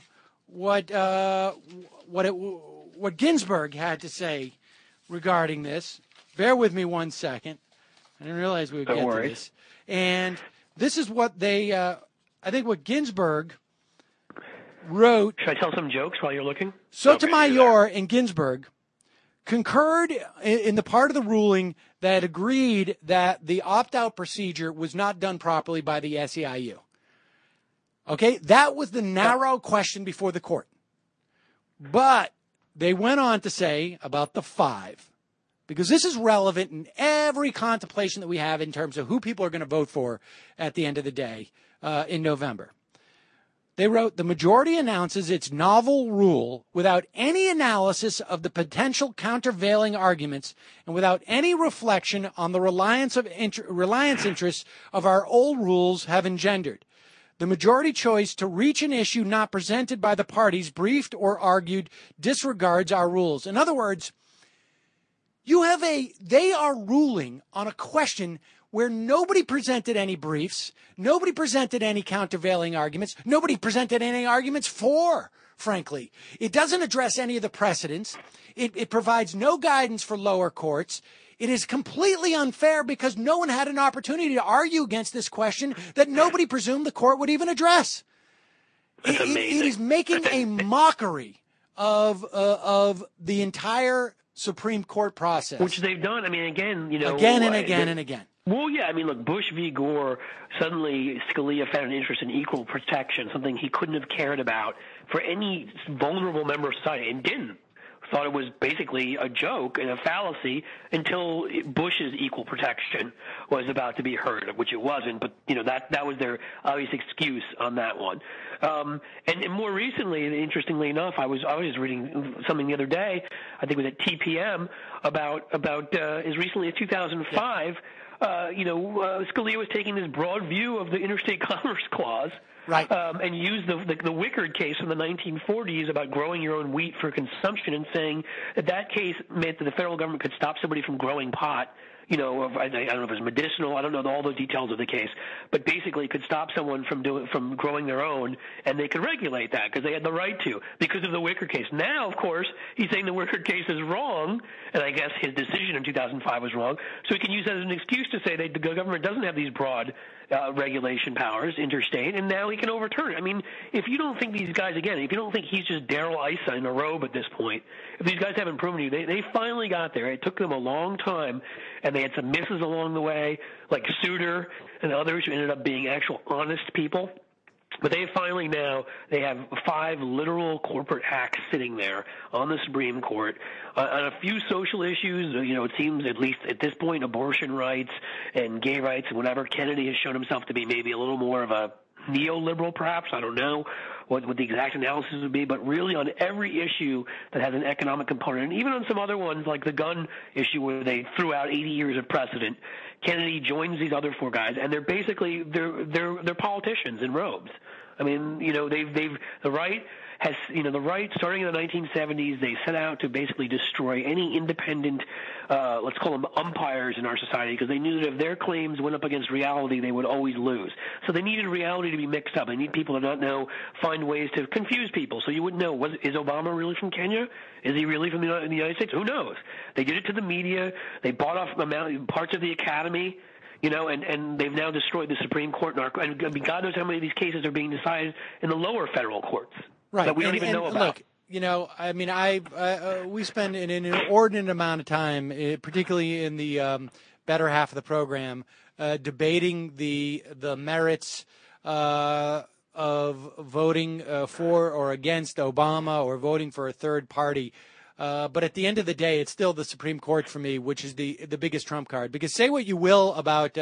Ginsburg had to say regarding this. Bear with me 1 second. I didn't realize we would get to this. And this is what they, I think what Ginsburg wrote. Should I tell some jokes while you're looking? Sotomayor and Ginsburg concurred in the part of the ruling that agreed that the opt-out procedure was not done properly by the SEIU. Okay, that was the narrow question before the court. But they went on to say about the 5, because this is relevant in every contemplation that we have in terms of who people are going to vote for at the end of the day in November. They wrote, the majority announces its novel rule without any analysis of the potential countervailing arguments and without any reflection on the reliance interests of our old rules have engendered. The majority choice to reach an issue not presented by the parties briefed or argued disregards our rules. In other words, they are ruling on a question where nobody presented any briefs, nobody presented any countervailing arguments, nobody presented any arguments for, frankly. It doesn't address any of the precedents. It provides no guidance for lower courts. It is completely unfair because no one had an opportunity to argue against this question that nobody presumed the court would even address. That's amazing. It is making a mockery of the entire Supreme Court process. Which they've done. I mean, again, Again and again and again. Well, yeah, I mean, look, Bush v. Gore, suddenly Scalia found an interest in equal protection, something he couldn't have cared about for any vulnerable member of society, and didn't. Thought it was basically a joke and a fallacy until Bush's equal protection was about to be heard, which it wasn't. But that was their obvious excuse on that one. And more recently, interestingly enough, I was reading something the other day. I think it was at TPM about as recently as 2005. Scalia was taking this broad view of the Interstate Commerce Clause. Right. And used the Wickard case from the 1940s about growing your own wheat for consumption and saying that case meant that the federal government could stop somebody from growing pot. I don't know if it's medicinal. I don't know all the details of the case, but basically could stop someone from growing their own, and they could regulate that because they had the right to because of the Wickard case. Now, of course, he's saying the Wickard case is wrong, and I guess his decision in 2005 was wrong. So he can use that as an excuse to say that the government doesn't have these broad regulation powers interstate, and now he can overturn it. I mean, if you don't think these guys, again, if you don't think he's just Darrell Issa in a robe at this point, if these guys haven't proven to you, they finally got there. It took them a long time, and they had some misses along the way, like Souter and others who ended up being actual honest people. But they finally now, they have 5 literal corporate hacks sitting there on the Supreme Court on a few social issues. It seems, at least at this point, abortion rights and gay rights and whatever. Kennedy has shown himself to be maybe a little more of a neoliberal, perhaps. I don't know what the exact analysis would be, but really on every issue that has an economic component, and even on some other ones like the gun issue where they threw out 80 years of precedent, Kennedy joins these other 4 guys, and they're basically they're politicians in robes. I mean, the right has, the right, starting in the 1970s, they set out to basically destroy any independent, let's call them umpires in our society, because they knew that if their claims went up against reality, they would always lose. So they needed reality to be mixed up. They need people to not know, find ways to confuse people. So you wouldn't know, is Obama really from Kenya? Is he really from the United States? Who knows? They did it to the media. They bought off parts of the academy. And they've now destroyed the Supreme Court. And God knows how many of these cases are being decided in the lower federal courts. Right. That we don't even know about. Look, we spend an inordinate amount of time, particularly in the better half of the program, debating the merits of voting for or against Obama or voting for a third party. But at the end of the day, it's still the Supreme Court for me, which is the biggest trump card. Because say what you will about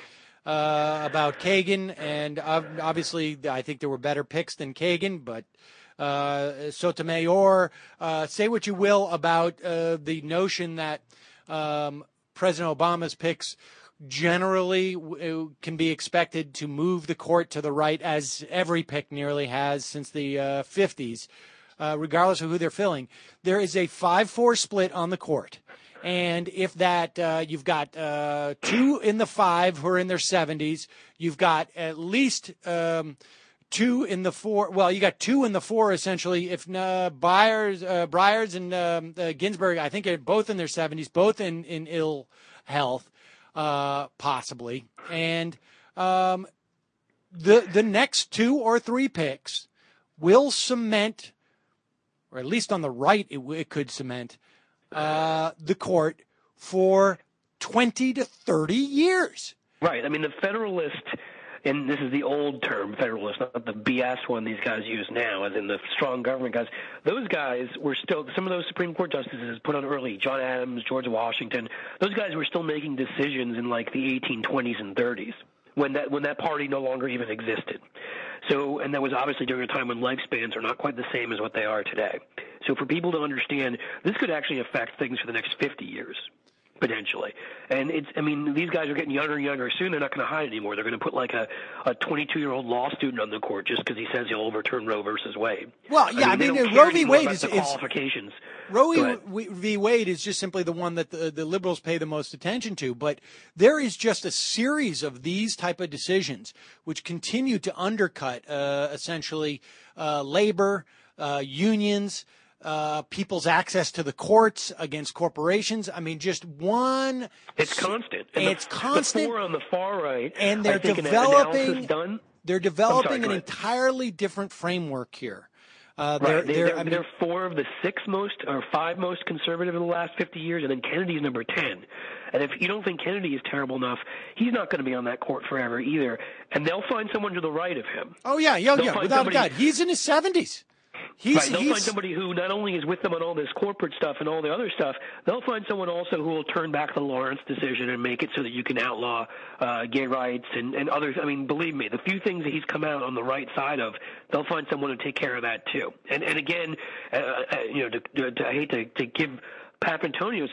Kagan, and obviously I think there were better picks than Kagan, but Sotomayor, say what you will about the notion that President Obama's picks generally can be expected to move the court to the right, as every pick nearly has since the 50s. Regardless of who they're filling, there is a 5-4 split on the court. And if that, you've got 2 in the 5 who are in their 70s, you've got at least 2 in the 4. Well, you got 2 in the 4 essentially. If Breyer and Ginsburg, I think, are both in their 70s, both in ill health, possibly. And the next 2 or 3 picks will cement, or at least on the right, it could cement the court for 20 to 30 years. Right. I mean, the Federalist, and this is the old term, Federalist, not the BS one these guys use now, as in the strong government guys. Those guys were still, some of those Supreme Court justices put on early, John Adams, George Washington, those guys were still making decisions in like the 1820s and 30s. When that party no longer even existed. So, and that was obviously during a time when lifespans are not quite the same as what they are today. So for people to understand, this could actually affect things for the next 50 years, potentially. And these guys are getting younger and younger. Soon they're not going to hide anymore. They're going to put like a 22-year-old law student on the court just because he says he'll overturn Roe versus Wade. Well, yeah, Roe v. Wade is qualifications. Roe v. Wade is just simply the one that the liberals pay the most attention to. But there is just a series of these type of decisions which continue to undercut essentially labor, unions, people's access to the courts against corporations. I mean, just one. It's constant. It's constant. The four on the far right, and they're developing. They're developing an entirely different framework here. They're four of the five most conservative in the last 50 years, and then Kennedy's number 10. And if you don't think Kennedy is terrible enough, he's not going to be on that court forever either. And they'll find someone to the right of him. Oh yeah, without a doubt. He's in his 70s. They'll find somebody who not only is with them on all this corporate stuff and all the other stuff, they'll find someone also who will turn back the Lawrence decision and make it so that you can outlaw gay rights and others. I mean, believe me, the few things that he's come out on the right side of, they'll find someone to take care of that too. And again, I hate to give Papantonio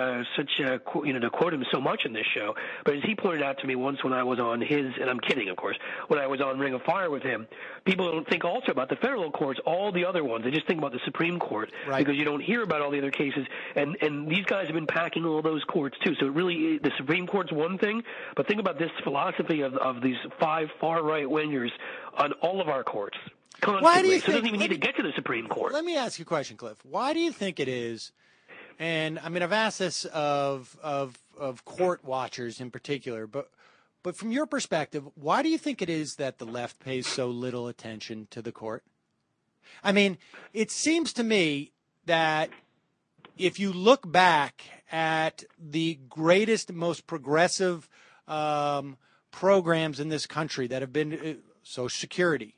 to quote him so much in this show, but as he pointed out to me once when I was on his, and I'm kidding, of course, when I was on Ring of Fire with him, people don't think also about the federal courts, all the other ones. They just think about the Supreme Court because you don't hear about all the other cases, and these guys have been packing all those courts too. So it really, the Supreme Court's one thing, but think about this philosophy of these five far-right wingers on all of our courts constantly. Why do you so it doesn't even need to get to the Supreme Court. Let me ask you a question, Cliff. Why do you think it is? And I mean, I've asked this of court watchers in particular, but from your perspective, why do you think it is that the left pays so little attention to the court? I mean, it seems to me that if you look back at the greatest, most progressive programs in this country that have been Social Security,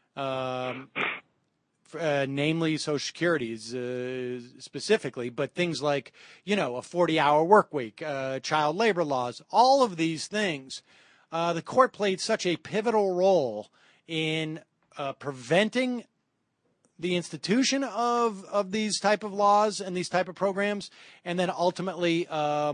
namely Social Security specifically, but things like, a 40-hour work week, child labor laws, all of these things, the court played such a pivotal role in preventing the institution of these type of laws and these type of programs, and then ultimately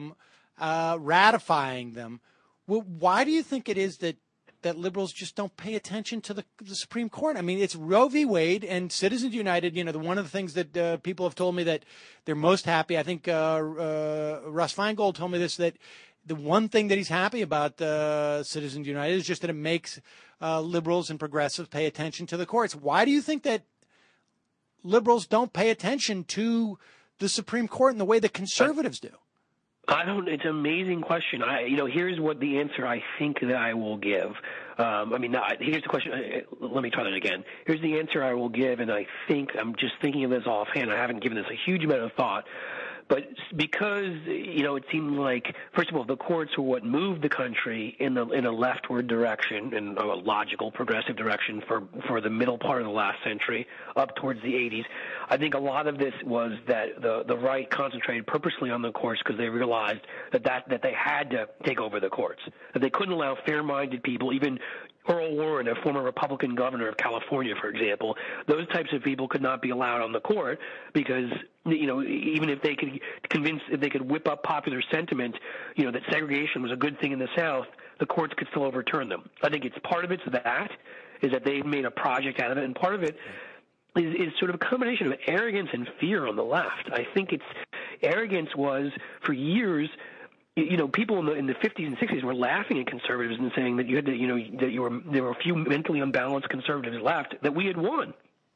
ratifying them. Well, why do you think it is that liberals just don't pay attention to the Supreme Court? I mean, it's Roe v. Wade and Citizens United. One of the things that people have told me that they're most happy, I think Russ Feingold told me this, that the one thing that he's happy about Citizens United is just that it makes liberals and progressives pay attention to the courts. Why do you think that liberals don't pay attention to the Supreme Court in the way that conservatives do? It's an amazing question. Here's what the answer I think that I will give. Here's the question. Let me try that again. Here's the answer I will give, and I think I'm just thinking of this offhand. I haven't given this a huge amount of thought. But because, it seemed like, first of all, the courts were what moved the country in a leftward direction, in a logical, progressive direction for the middle part of the last century, up towards the 80s. I think a lot of this was that the right concentrated purposely on the courts because they realized that they had to take over the courts, that they couldn't allow fair-minded people, even Earl Warren, a former Republican governor of California, for example, those types of people could not be allowed on the court because, even if they could whip up popular sentiment, that segregation was a good thing in the South, the courts could still overturn them. I think part of it's that they've made a project out of it, and part of it is sort of a combination of arrogance and fear on the left. I think arrogance was, for years, people in the 50s and 60s were laughing at conservatives and saying that there were a few mentally unbalanced conservatives left, that we had won.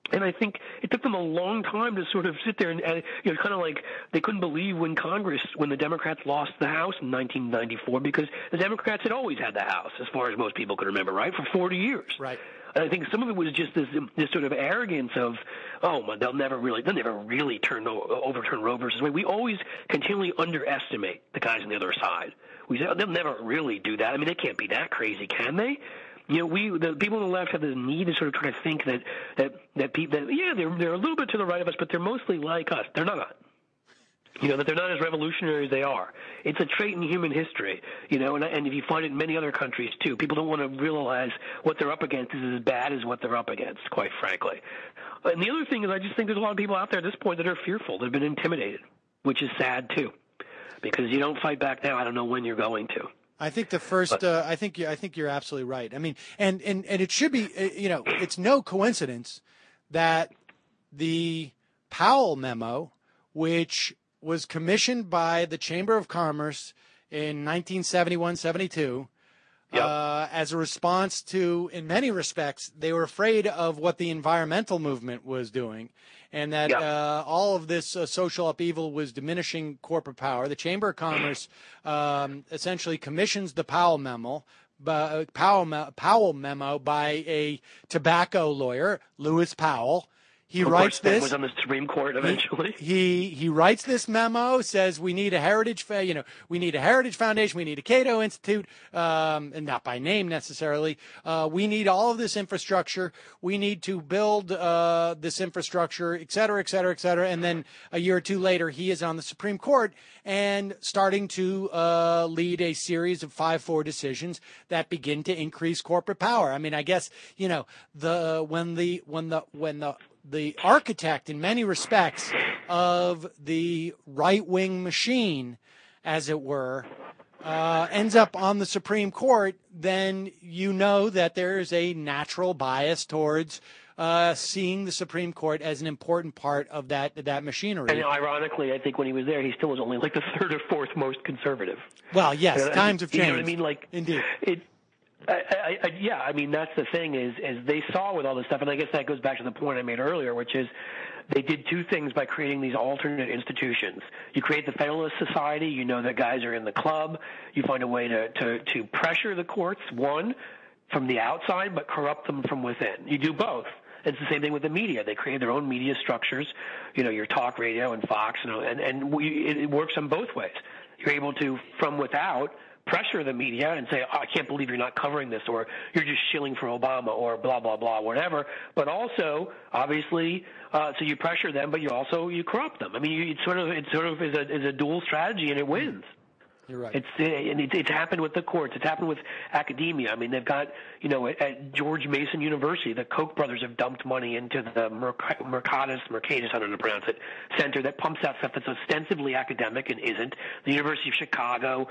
And I think it took them a long time to sort of sit there and kind of like they couldn't believe when the Democrats lost the House in 1994, because the Democrats had always had the House, as far as most people could remember, right, for 40 years. Right. And I think some of it was just this sort of arrogance of, they'll never really overturn Roe versus Wade. We always continually underestimate the guys on the other side. We say, they'll never really do that. I mean, they can't be that crazy, can they? The people on the left have this need to sort of try to think that people, they're a little bit to the right of us, but they're mostly like us. They're not. That they're not as revolutionary as they are. It's a trait in human history, and if you find it in many other countries too. People don't want to realize what they're up against is as bad as what they're up against, quite frankly. And the other thing is I just think there's a lot of people out there at this point that are fearful. They've been intimidated, which is sad too, because you don't fight back now, I don't know when you're going to. I think the first. I think you're absolutely right. I mean, and it should be. It's no coincidence that the Powell memo, which was commissioned by the Chamber of Commerce in 1971-72, as a response to, in many respects, they were afraid of what the environmental movement was doing, and that all of this social upheaval was diminishing corporate power. The Chamber of Commerce essentially commissions the Powell memo by a tobacco lawyer, Lewis Powell. He writes this. Was on the Supreme Court eventually. He writes this memo, says we need a heritage, we need a heritage foundation, we need a Cato Institute, and not by name necessarily. We need all of this infrastructure. We need to build this infrastructure, et cetera, et cetera, et cetera. And then a year or two later, he is on the Supreme Court and starting to lead a series of 5-4 decisions that begin to increase corporate power. I mean, I guess when the architect, in many respects, of the right-wing machine, as it were, ends up on the Supreme Court, then you know that there is a natural bias towards seeing the Supreme Court as an important part of that machinery. And ironically, I think when he was there, he still was only like the third or fourth most conservative. Well, yes, times have changed. You know what I mean? Like, indeed. I mean, that's the thing is they saw with all this stuff, and I guess that goes back to the point I made earlier, which is they did two things by creating these alternate institutions. You create the Federalist Society, you know that guys are in the club. You find a way to pressure the courts, one, from the outside, but corrupt them from within. You do both. It's the same thing with the media. They create their own media structures, your talk radio and Fox, and it works on both ways. You're able to, from without, pressure the media and say, I can't believe you're not covering this, or you're just shilling for Obama, or blah, blah, blah, whatever. But also, obviously, so you pressure them, but you corrupt them. I mean, it sort of is a dual strategy, and it wins. You're right. It's happened with the courts. It's happened with academia. I mean, they've got, at George Mason University, the Koch brothers have dumped money into the Mercatus, I don't know how to pronounce it, center that pumps out stuff that's ostensibly academic and isn't. The University of Chicago,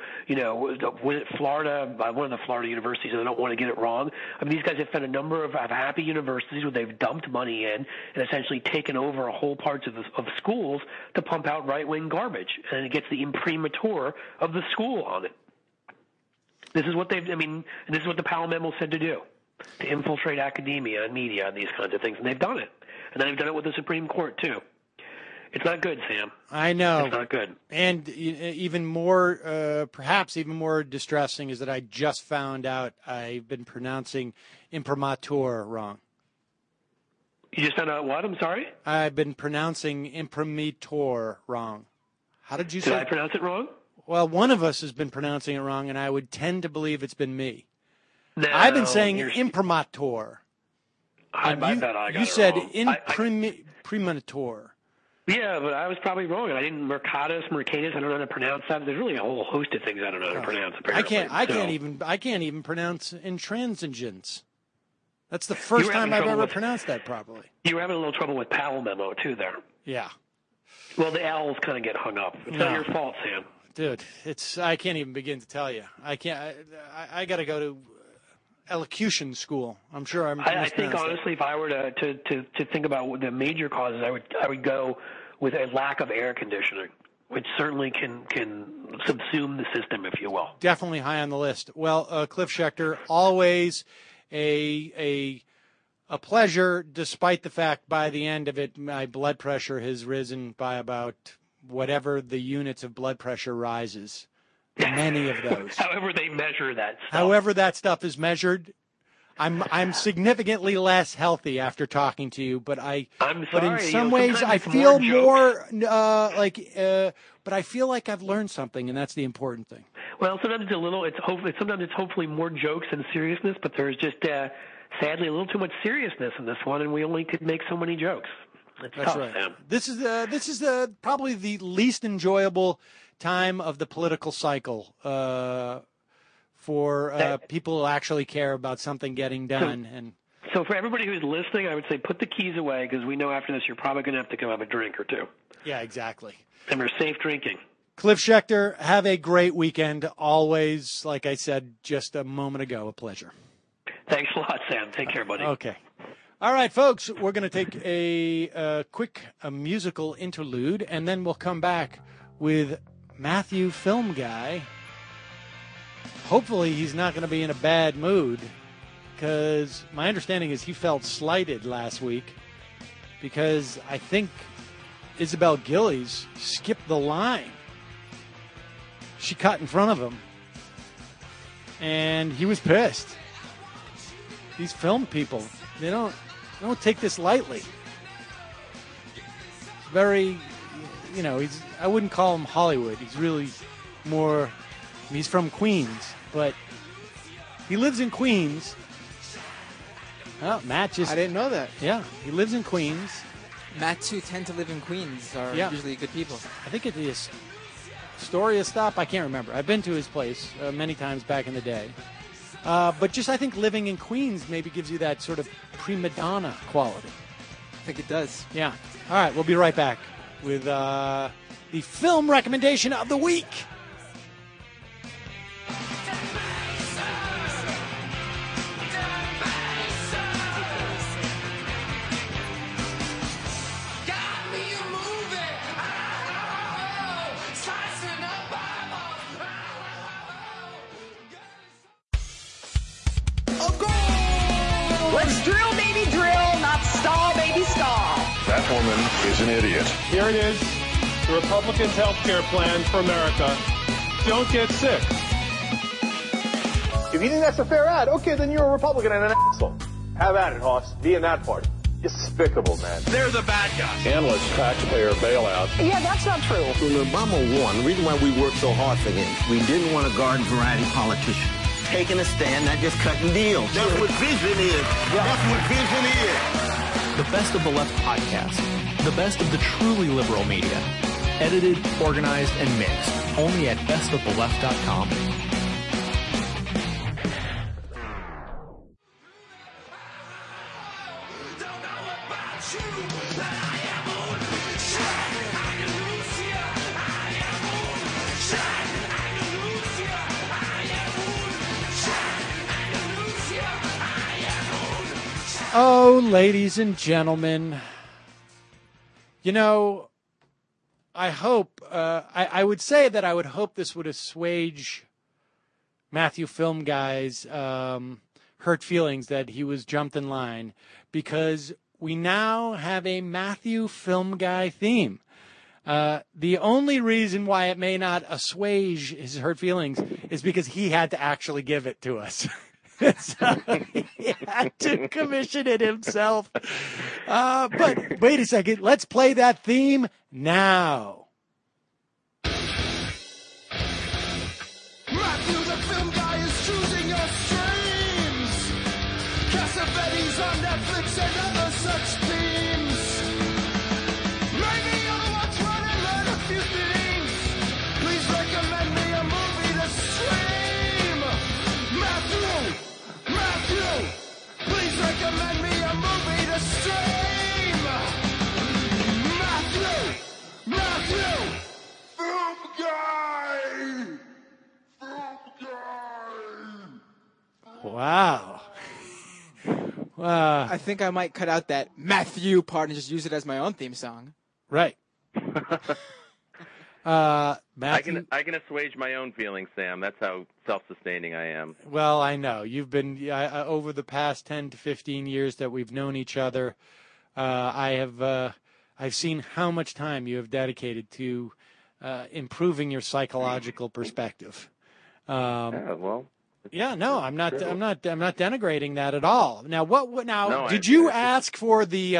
Florida, one of the Florida universities, and I don't want to get it wrong. I mean, these guys have found a number of happy universities where they've dumped money in and essentially taken over whole parts of schools to pump out right-wing garbage. And it gets the imprimatur of the school on it. This is what this is what the Powell memo said to do, to infiltrate academia and media and these kinds of things, and they've done it. And then they've done it with the Supreme Court too. It's not good, Sam. I know. It's not good. And even more, perhaps even more distressing is that I just found out I've been pronouncing imprimatur wrong. You just found out what? I'm sorry? I've been pronouncing imprimatur wrong. How did you say? Did I pronounce it wrong? Well, one of us has been pronouncing it wrong, and I would tend to believe it's been me. No, I've been saying imprimatur. I bet I got you it said wrong. imprimatur. Yeah, but I was probably wrong. I didn't Mercatus, I don't know how to pronounce that. There's really a whole host of things I don't know how to pronounce. Apparently. I can't even pronounce intransigence. That's the first time I've ever pronounced that properly. You were having a little trouble with Powell memo too there. Yeah. Well, the L's kind of get hung up. It's not your fault, Sam. Dude, I can't even begin to tell you. I got to go to elocution school. I'm sure I think honestly, if I were to think about the major causes, I would go with a lack of air conditioning, which certainly can subsume the system, if you will. Definitely high on the list. Well, Cliff Schechter, always a a pleasure, despite the fact by the end of it, my blood pressure has risen by about whatever the units of blood pressure rises. Many of those. However they measure that stuff. However that stuff is measured. I'm significantly less healthy after talking to you, but I'm but sorry, in some ways sometimes I it's feel more but I feel like I've learned something, and that's the important thing. Well, sometimes it's hopefully more jokes than seriousness, but there's just sadly a little too much seriousness in this one, and we only could make so many jokes. It's That's tough, right. Sam. This is probably the least enjoyable time of the political cycle for people who actually care about something getting done. So for everybody who's listening, I would say put the keys away, because we know after this you're probably going to have to go have a drink or two. Yeah, exactly. And we're safe drinking. Cliff Schechter, have a great weekend. Always, like I said just a moment ago, a pleasure. Thanks a lot, Sam. Take care, buddy. Okay. All right, folks, we're going to take a quick musical interlude, and then we'll come back with Matthew Film Guy. Hopefully he's not going to be in a bad mood, because my understanding is he felt slighted last week because I think Isabel Gillies skipped the line. She cut in front of him, and he was pissed. These film people, they don't take this lightly. It's very, I wouldn't call him Hollywood. He's really more, he's from Queens, but he lives in Queens. Oh, Matt just... I didn't know that. Yeah, he lives in Queens. Matt, too, tend to live in Queens, are usually good people. I think it is Astoria Stop. I can't remember. I've been to his place many times back in the day. But just I think living in Queens maybe gives you that sort of prima donna quality. I think it does. Yeah. All right, we'll be right back with the film recommendation of the week. Let's drill, baby, drill, not stall, baby, stall. That woman is an idiot. Here it is, the Republicans' health care plan for America. Don't get sick. If you think that's a fair ad, okay, then you're a Republican and an asshole. Have at it, Hoss. Be in that party. Despicable, man. They're the bad guys. Endless taxpayer bailout. Yeah, that's not true. When Obama won, the reason why we worked so hard for him, we didn't want a garden variety politician. Taking a stand, not just cutting deals. That's what vision is. That's what vision is. The Best of the Left podcast. The best of the truly liberal media. Edited, organized, and mixed. Only at bestoftheleft.com. Oh, ladies and gentlemen, I hope, I would say that I would hope this would assuage Matthew Film Guy's hurt feelings that he was jumped in line, because we now have a Matthew Film Guy theme. The only reason why it may not assuage his hurt feelings is because he had to actually give it to us. So he had to commission it himself. But wait a second. Let's play that theme now. Matthew the Film Guy is choosing your streams. Cassavetes on Netflix and other such themes. Maybe you'll watch one and learn a few things. Please recommend me a movie to stream. Matthew, please recommend me a movie to stream. Matthew, Film Guy. Wow. Wow. I think I might cut out that Matthew part and just use it as my own theme song. Right. Matthew, I can assuage my own feelings, Sam. That's how self-sustaining I am. Well, I know you've been over the past 10 to 15 years that we've known each other. I've seen how much time you have dedicated to improving your psychological perspective. Yeah, no, I'm not denigrating that at all. Now, did you ask for the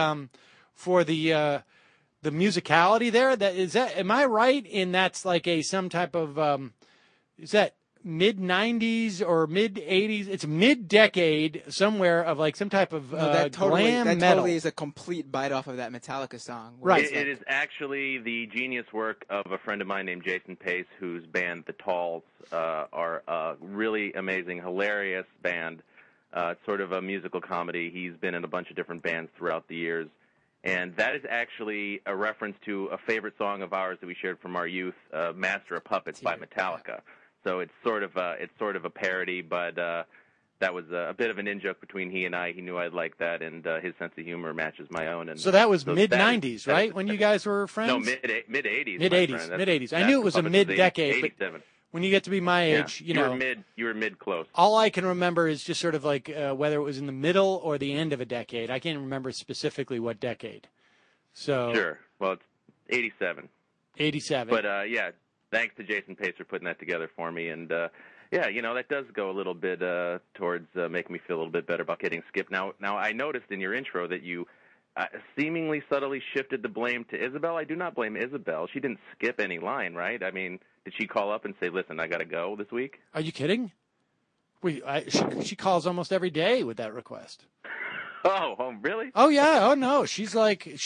musicality there? Am I right in that's like some type of is that mid 90s or mid 80s? It's mid-decade somewhere of like some type of glam metal. That totally is a complete bite off of that Metallica song. Right. It is actually the genius work of a friend of mine named Jason Pace, whose band The Talls are a really amazing, hilarious band. It's sort of a musical comedy. He's been in a bunch of different bands throughout the years. And that is actually a reference to a favorite song of ours that we shared from our youth, Master of Puppets by Metallica. So it's sort of a parody, but that was a bit of an in-joke between he and I. He knew I'd like that, and his sense of humor matches my own. And so that was mid-90s, right, when you guys were friends? No, mid-80s. Mid-80s. I knew it was a mid-decade. 87. When you get to be my age, you were mid close. All I can remember is just sort of like whether it was in the middle or the end of a decade. I can't remember specifically what decade. So sure. Well, it's 87. 87. But yeah, thanks to Jason Pace for putting that together for me. And yeah, that does go a little bit towards making me feel a little bit better about getting skipped. Now I noticed in your intro that you seemingly subtly shifted the blame to Isabel. I do not blame Isabel. She didn't skip any line, right? I mean, did she call up and say, "Listen, I got to go this week"? Are you kidding? She calls almost every day with that request. Oh, really? Oh yeah. Oh no. She was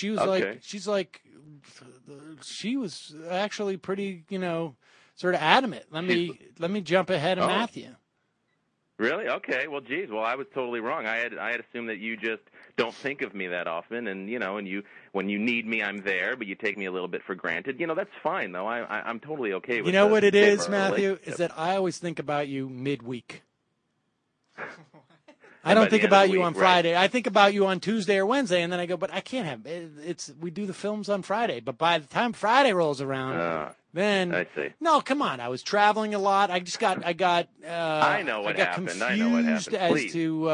actually pretty, sort of adamant. Let me jump ahead of Matthew. Really? Okay. Well, geez. Well, I was totally wrong. I had assumed that you just don't think of me that often, and when you need me, I'm there, but you take me a little bit for granted. That's fine though. I'm totally okay with. You know what it is, Matthew, is that I always think about you midweek. I don't think about you on Friday. Right. I think about you on Tuesday or Wednesday, and then I go, but I can't have it. We do the films on Friday. But by the time Friday rolls around, then I see. No, come on. I was traveling a lot. I got I know what happened. Confused I know what happened. As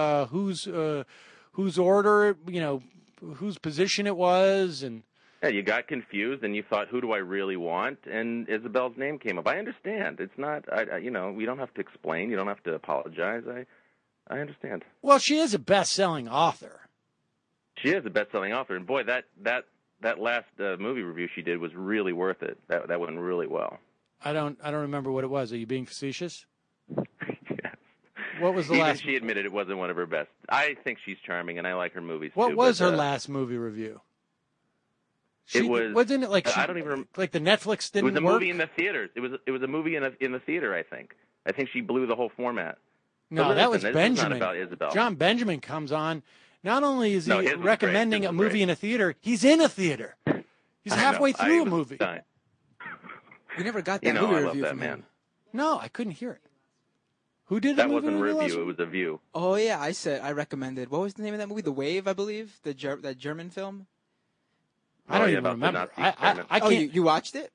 to whose order, whose position it was, and yeah, you got confused, and you thought, who do I really want? And Isabel's name came up. I understand. It's not. We don't have to explain. You don't have to apologize. I understand. Well, she is a best-selling author. She is a best-selling author, and boy, that last movie review she did was really worth it. That went really well. I don't remember what it was. Are you being facetious? Yes. What was the Even last? She admitted it wasn't one of her best. I think she's charming, and I like her movies too. What was her last movie review? Wasn't it like I don't even remember. Like the Netflix didn't work? It was a movie in the theaters. It was a movie in the theater. I think she blew the whole format. No, that was Benjamin. This is not about Isabel. John Benjamin comes on. Not only is he recommending a movie in a theater, he's in a theater. He's halfway through a movie. We never got that movie review from him. No, I couldn't hear it. Who did that? Wasn't a review. It was a view. Oh yeah, I recommended. What was the name of that movie? The Wave, I believe. That German film. I don't even remember. I can't. You watched it,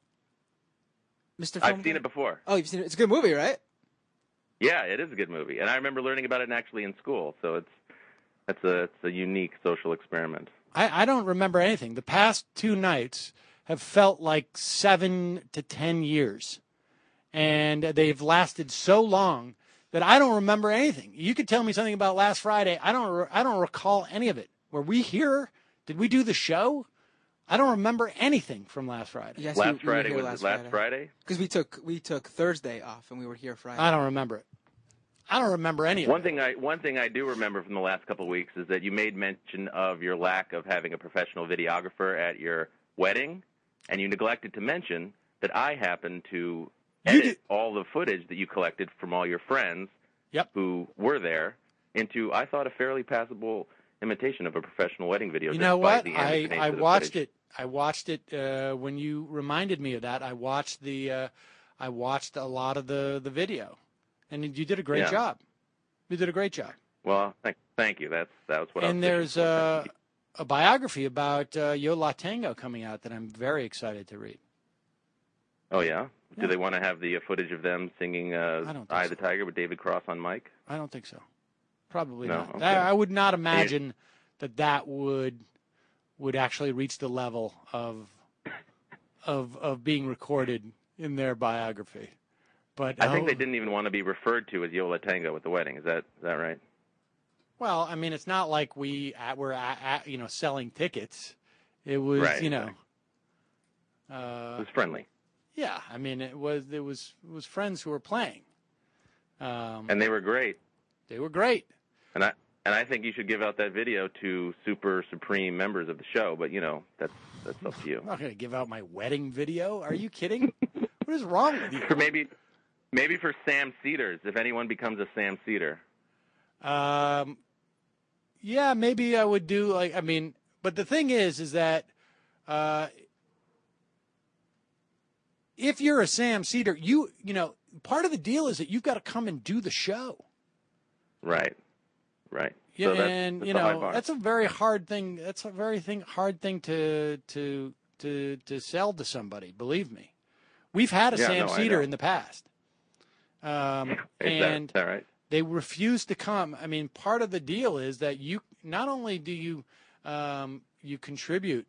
Mr. I've seen it before. Oh, you've seen it. It's a good movie, right? Yeah, it is a good movie, and I remember learning about it actually in school. So it's a unique social experiment. I don't remember anything. The past 2 nights have felt like 7 to 10 years, and they've lasted so long that I don't remember anything. You could tell me something about last Friday. I don't recall any of it. Were we here? Did we do the show? I don't remember anything from last Friday. Yes, last Friday we were was last Friday? Because we took Thursday off and we were here Friday. I don't remember it. I don't remember any of it. One thing I do remember from the last couple of weeks is that you made mention of your lack of having a professional videographer at your wedding, and you neglected to mention that I happened to edit all the footage that you collected from all your friends who were there into, I thought, a fairly passable imitation of a professional wedding video. You know what? I watched it. I watched it when you reminded me of that. I watched a lot of the video, and you did a great job. You did a great job. Well, thank you. That was what. And there's a biography about Yo La Tengo coming out that I'm very excited to read. Oh, yeah? Do they want to have the footage of them singing Eye of the Tiger with David Cross on mic? I don't think so. Probably No? not. Okay. I would not imagine that would actually reach the level of being recorded in their biography. But I think they didn't even want to be referred to as Yo La Tengo at the wedding. Is that right? Well, I mean, it's not like we were selling tickets. It was, Right, it was friendly. Yeah, I mean, it was friends who were playing. And they were great. They were great. And I think you should give out that video to super supreme members of the show, but that's up to you. I'm not going to give out my wedding video. Are you kidding? What is wrong with you? For maybe for Sam Cedars, if anyone becomes a Sam Cedar. Yeah, maybe I would do but the thing is that if you're a Sam Cedar, you part of the deal is that you've got to come and do the show. Right. Yeah, So and that's a very hard thing. That's a very hard thing to sell to somebody. Believe me, we've had a Sam Cedar in the past, and is that right? They refuse to come. I mean, part of the deal is that you not only do you contribute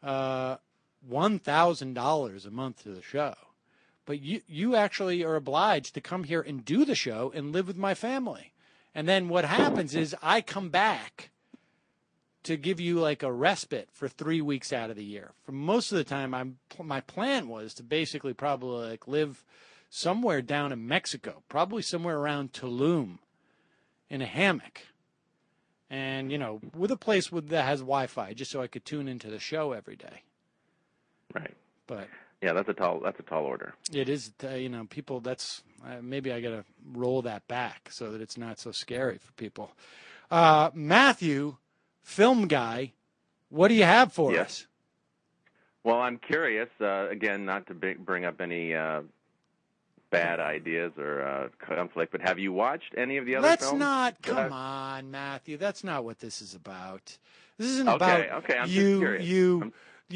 $1,000 a month to the show, but you actually are obliged to come here and do the show and live with my family. And then what happens is I come back to give you like a respite for 3 weeks out of the year. For most of the time, my plan was to basically probably like live somewhere down in Mexico, probably somewhere around Tulum, in a hammock, and with a place that has Wi-Fi, just so I could tune into the show every day. Right. But yeah, that's a tall order. It is, people. That's maybe I got to roll that back so that it's not so scary for people. Matthew, film guy, what do you have for us? Well, I'm curious. Again, not to bring up any bad ideas or conflict, but have you watched any of the other films? Come on, Matthew. That's not what this is about. This isn't about I'm just curious.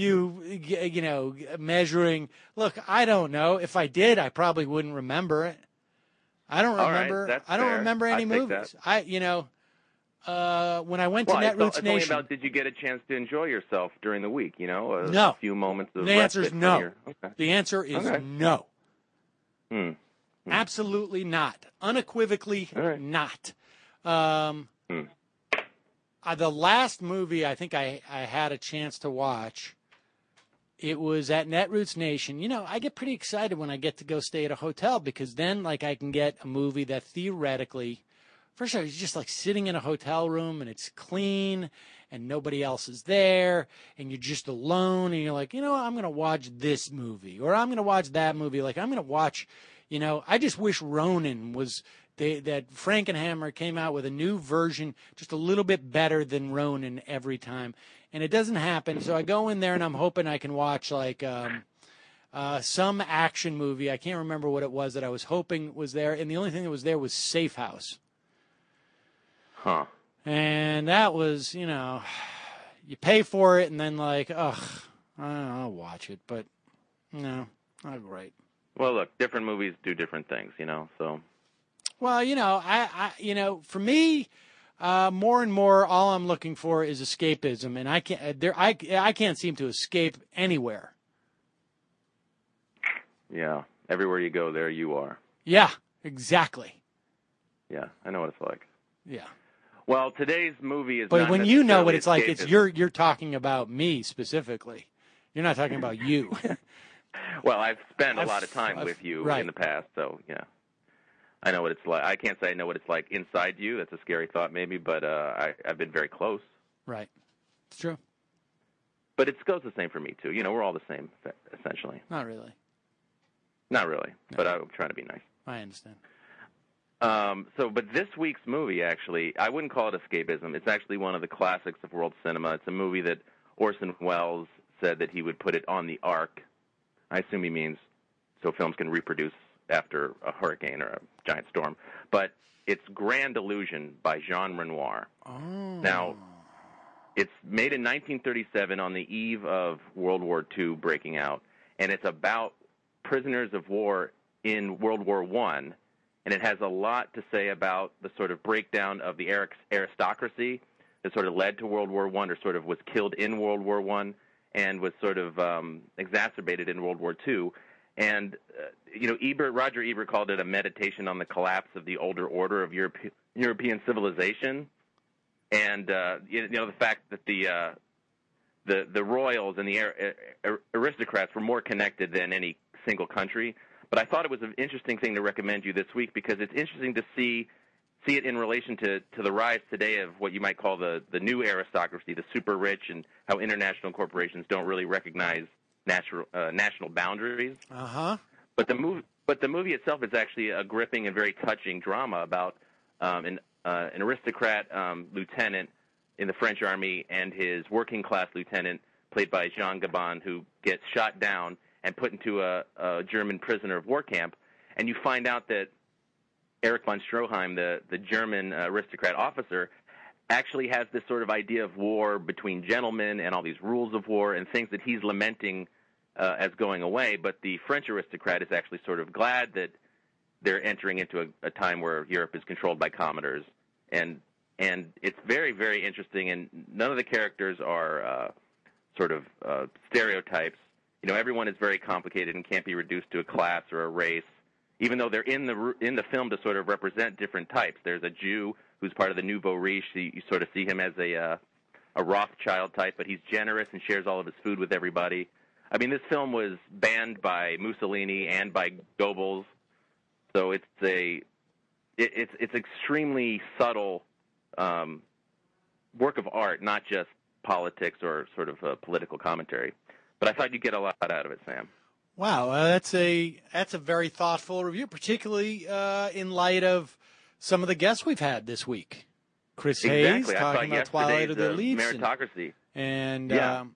Measuring. Look, I don't know. If I did, I probably wouldn't remember it. I don't remember. Right, I don't fair. remember any movies. When I went to Netroots Nation. It's only about did you get a chance to enjoy yourself during the week? No. A few moments of the answer is no. Okay. The answer is no. Hmm. Absolutely not. Unequivocally not. The last movie I think I had a chance to watch, it was at Netroots Nation. I get pretty excited when I get to go stay at a hotel because then I can get a movie that theoretically, first of all, it's just like sitting in a hotel room and it's clean and nobody else is there and you're just alone and you're like, I'm going to watch this movie or I'm going to watch that movie. Like I'm going to watch, I just wish Ronin was that Frankenhammer came out with a new version just a little bit better than Ronin every time. And it doesn't happen. So I go in there and I'm hoping I can watch some action movie. I can't remember what it was that I was hoping was there. And the only thing that was there was Safe House. Huh. And that was, you pay for it and then I'll watch it. But no, not great. Well, look, different movies do different things, so. Well, I for me, more and more, all I'm looking for is escapism, and I can't seem to escape anywhere. Yeah, everywhere you go, there you are. Yeah, exactly. Yeah, I know what it's like. Yeah. Well, today's movie is. But not when you know what it's like, escapism. you're talking about me specifically. You're not talking about you. Well, I've spent a lot of time with you in the past, so yeah. I know what it's like. I can't say I know what it's like inside you. That's a scary thought, maybe, but I've been very close. Right. It's true. But it goes the same for me, too. We're all the same, essentially. Not really. Not really, but I'm trying to be nice. I understand. But this week's movie, actually, I wouldn't call it escapism. It's actually one of the classics of world cinema. It's a movie that Orson Welles said that he would put it on the ark. I assume he means so films can reproduce after a hurricane or a giant storm. But it's Grand Illusion by Jean Renoir. Oh. Now, it's made in 1937 on the eve of World War II breaking out, and it's about prisoners of war in World War I, and it has a lot to say about the sort of breakdown of the aristocracy that sort of led to World War I, or sort of was killed in World War I, and was sort of exacerbated in World War II. And, Roger Ebert called it a meditation on the collapse of the older order of European civilization. And, the fact that the royals and the aristocrats were more connected than any single country. But I thought it was an interesting thing to recommend you this week, because it's interesting to see it in relation to the rise today of what you might call the new aristocracy, the super rich, and how international corporations don't really recognize national boundaries. Uh-huh. But the movie itself is actually a gripping and very touching drama about an aristocrat lieutenant in the French army and his working class lieutenant, played by Jean Gabin, who gets shot down and put into a German prisoner of war camp. And you find out that Erich von Stroheim, the German aristocrat officer, actually has this sort of idea of war between gentlemen and all these rules of war and things that he's lamenting as going away. But the French aristocrat is actually sort of glad that they're entering into a time where Europe is controlled by commoners. And it's very, very interesting, and none of the characters are sort of stereotypes. Everyone is very complicated and can't be reduced to a class or a race, even though they're in the film to sort of represent different types. There's a Jew who's part of the Nouveau Riche. You sort of see him as a Rothschild type, but he's generous and shares all of his food with everybody. I mean, this film was banned by Mussolini and by Goebbels, so it's extremely subtle work of art, not just politics or sort of political commentary. But I thought you'd get a lot out of it, Sam. Wow, that's a very thoughtful review, particularly in light of some of the guests we've had this week. Chris Hayes talking about Twilight of the Elites, meritocracy, and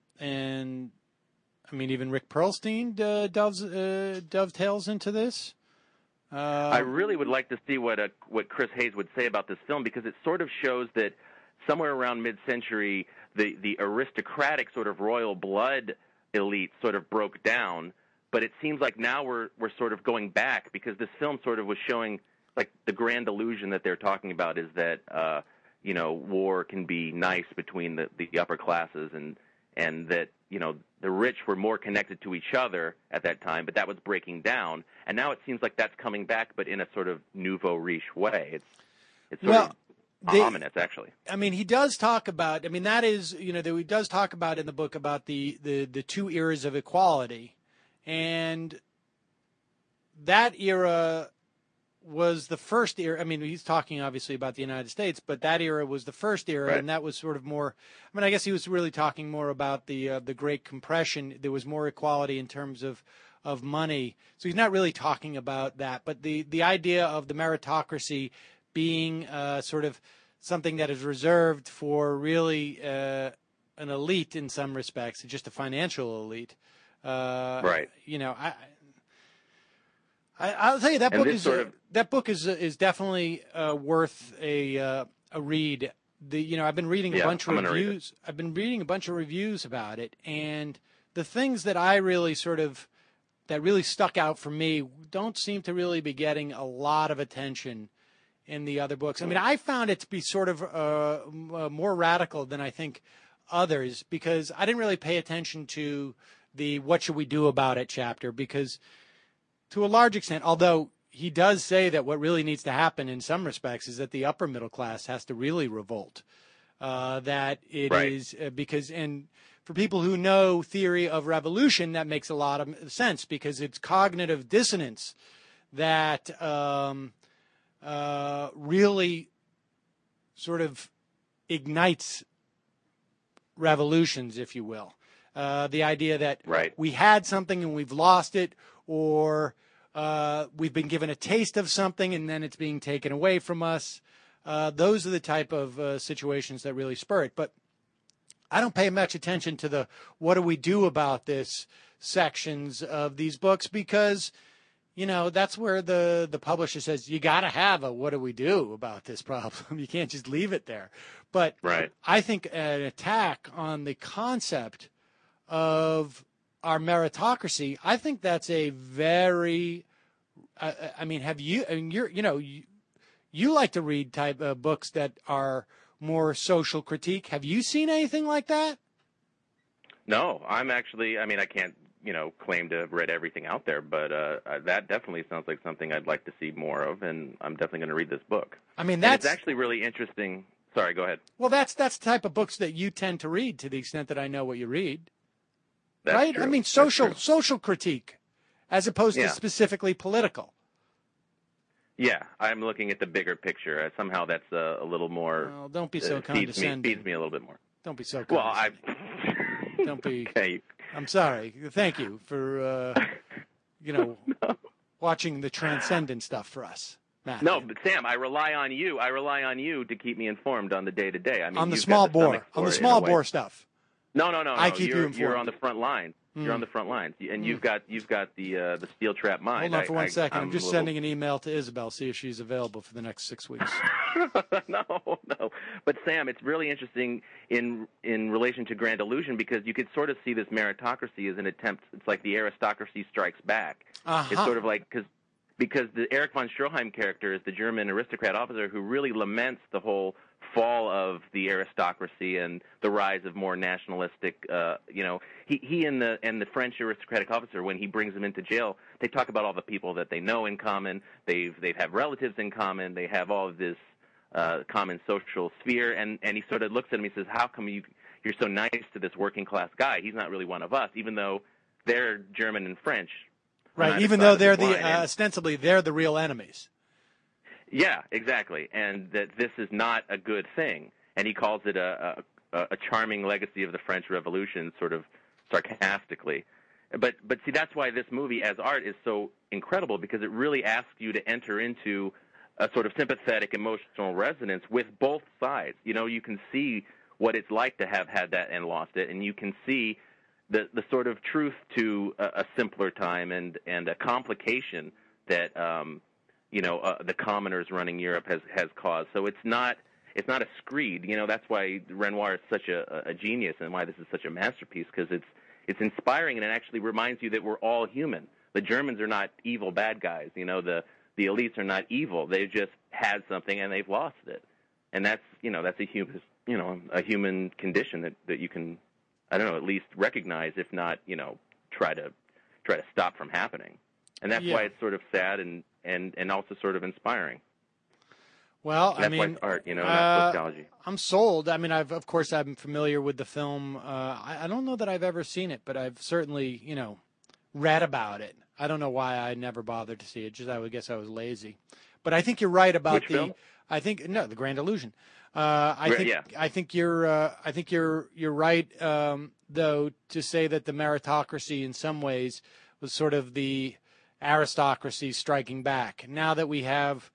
I mean, even Rick Perlstein dovetails into this. I really would like to see what Chris Hayes would say about this film, because it sort of shows that somewhere around mid-century, the aristocratic sort of royal blood elite sort of broke down. But it seems like now we're sort of going back, because this film sort of was showing, like, the grand illusion that they're talking about is that war can be nice between the upper classes, and that the rich were more connected to each other at that time, but that was breaking down. And now it seems like that's coming back, but in a sort of nouveau riche way. It's sort of ominous, actually. I mean, he does talk about, that is, he does talk about in the book about the two eras of equality. And that era was the first era. I mean, he's talking obviously about the United States, but that era was the first era, right. And that was sort of more. I mean, I guess he was really talking more about the Great Compression. There was more equality in terms of money, so he's not really talking about that. But the idea of the meritocracy being sort of something that is reserved for really an elite in some respects, just a financial elite. Right. I'll tell you that book is definitely worth a read. I've been reading a bunch of reviews. I've been reading a bunch of reviews about it, and the things that I really that really stuck out for me don't seem to really be getting a lot of attention in the other books. I mean, I found it to be sort of more radical than I think others, because I didn't really pay attention to the "What should we do about it" chapter, because to a large extent, although he does say that what really needs to happen in some respects is that the upper middle class has to really revolt. That it right. is because, and for people who know theory of revolution, that makes a lot of sense, because it's cognitive dissonance that really sort of ignites revolutions, if you will. The idea that right. we had something and we've lost it, or we've been given a taste of something and then it's being taken away from us. Those are the type of situations that really spur it. But I don't pay much attention to the "what do we do about this" sections of these books, because, that's where the publisher says, you got to have a "what do we do about this problem." You can't just leave it there. But right. I think an attack on the concept of our meritocracy, I think that's a very, I mean, have you, I mean, you like to read type of books that are more social critique. Have you seen anything like that? No, I'm actually, I mean, I can't, claim to have read everything out there, but that definitely sounds like something I'd like to see more of, and I'm definitely going to read this book. I mean, it's actually really interesting. Sorry, go ahead. Well, that's the type of books that you tend to read, to the extent that I know what you read. That's right? True. I mean, social critique, as opposed to specifically political. Yeah, I'm looking at the bigger picture. Somehow that's a little more. Well, don't be so condescending. Feeds me a little bit more. Don't be so condescending. Well, don't be. Okay. I'm sorry. Thank you for, No. watching the transcendent stuff for us, Matt. No, but Sam, I rely on you. I rely on you to keep me informed on the day-to-day. I mean, on the small bore stuff. No. I keep you informed. You're on the front line. You're on the front lines, and you've got the steel trap mind. Hold on for 1 second. I'm just sending an email to Isabel, see if she's available for the next 6 weeks. No. But Sam, it's really interesting in relation to Grand Illusion, because you could sort of see this meritocracy as an attempt. It's like the aristocracy strikes back. Uh-huh. It's sort of like because the Erich von Stroheim character is the German aristocrat officer who really laments the whole fall of the aristocracy and the rise of more nationalistic, he and the French aristocratic officer, when he brings them into jail, they talk about all the people that they know in common. They have relatives in common. They have all of this common social sphere, and he sort of looks at him and he says, how come you're so nice to this working class guy? He's not really one of us, even though they're German and French. Right, even though they're ostensibly they're the real enemies. Yeah, exactly, and that this is not a good thing. And he calls it a charming legacy of the French Revolution, sort of sarcastically. But see, that's why this movie as art is so incredible, because it really asks you to enter into a sort of sympathetic emotional resonance with both sides. You can see what it's like to have had that and lost it, and you can see the sort of truth to a simpler time and a complication that the commoners running Europe has caused. So it's not a screed. That's why Renoir is such a genius, and why this is such a masterpiece, because it's inspiring, and it actually reminds you that we're all human. The Germans are not evil bad guys. The elites are not evil. They've just had something and they've lost it, and that's a human condition that you can, I don't know, at least recognize, if not try to stop from happening. And that's why it's sort of sad and also sort of inspiring. Well, that's why it's art, not sociology. I'm sold. I mean, of course I'm familiar with the film. I don't know that I've ever seen it, but I've certainly, read about it. I don't know why I never bothered to see it. Just I would guess I was lazy. But I think you're right about Which film? The Grand Illusion. I think you're right, though, to say that the meritocracy in some ways was sort of the aristocracy striking back. Now that we have,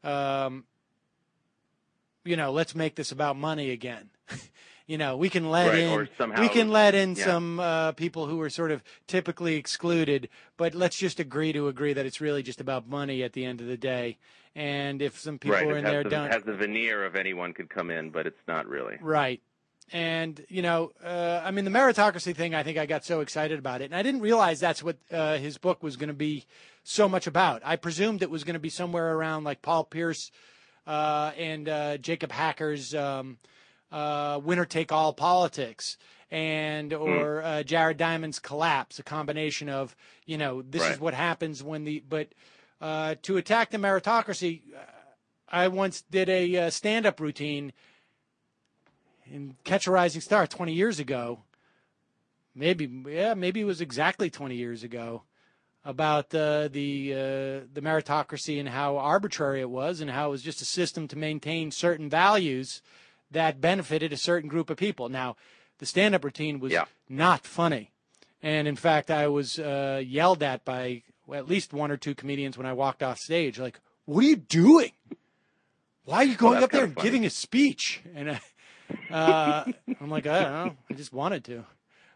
let's make this about money again. We can let in some people who are sort of typically excluded, but let's just agree that it's really just about money at the end of the day. And if some people are in there it has the veneer of anyone could come in, but it's not really. Right. And, the meritocracy thing, I think I got so excited about it. And I didn't realize that's what his book was going to be so much about. I presumed it was going to be somewhere around like Paul Pierce and Jacob Hacker's winner-take-all politics, or Jared Diamond's Collapse, a combination of, this is what happens when to attack the meritocracy, I once did a stand-up routine in Catch a Rising Star 20 years ago. Maybe it was exactly 20 years ago, about the meritocracy and how arbitrary it was, and how it was just a system to maintain certain values that benefited a certain group of people. Now, the stand-up routine was not funny. And, in fact, I was yelled at by at least one or two comedians when I walked off stage. Like, what are you doing? Why are you going up there and giving a speech? And I'm like, I don't know. I just wanted to.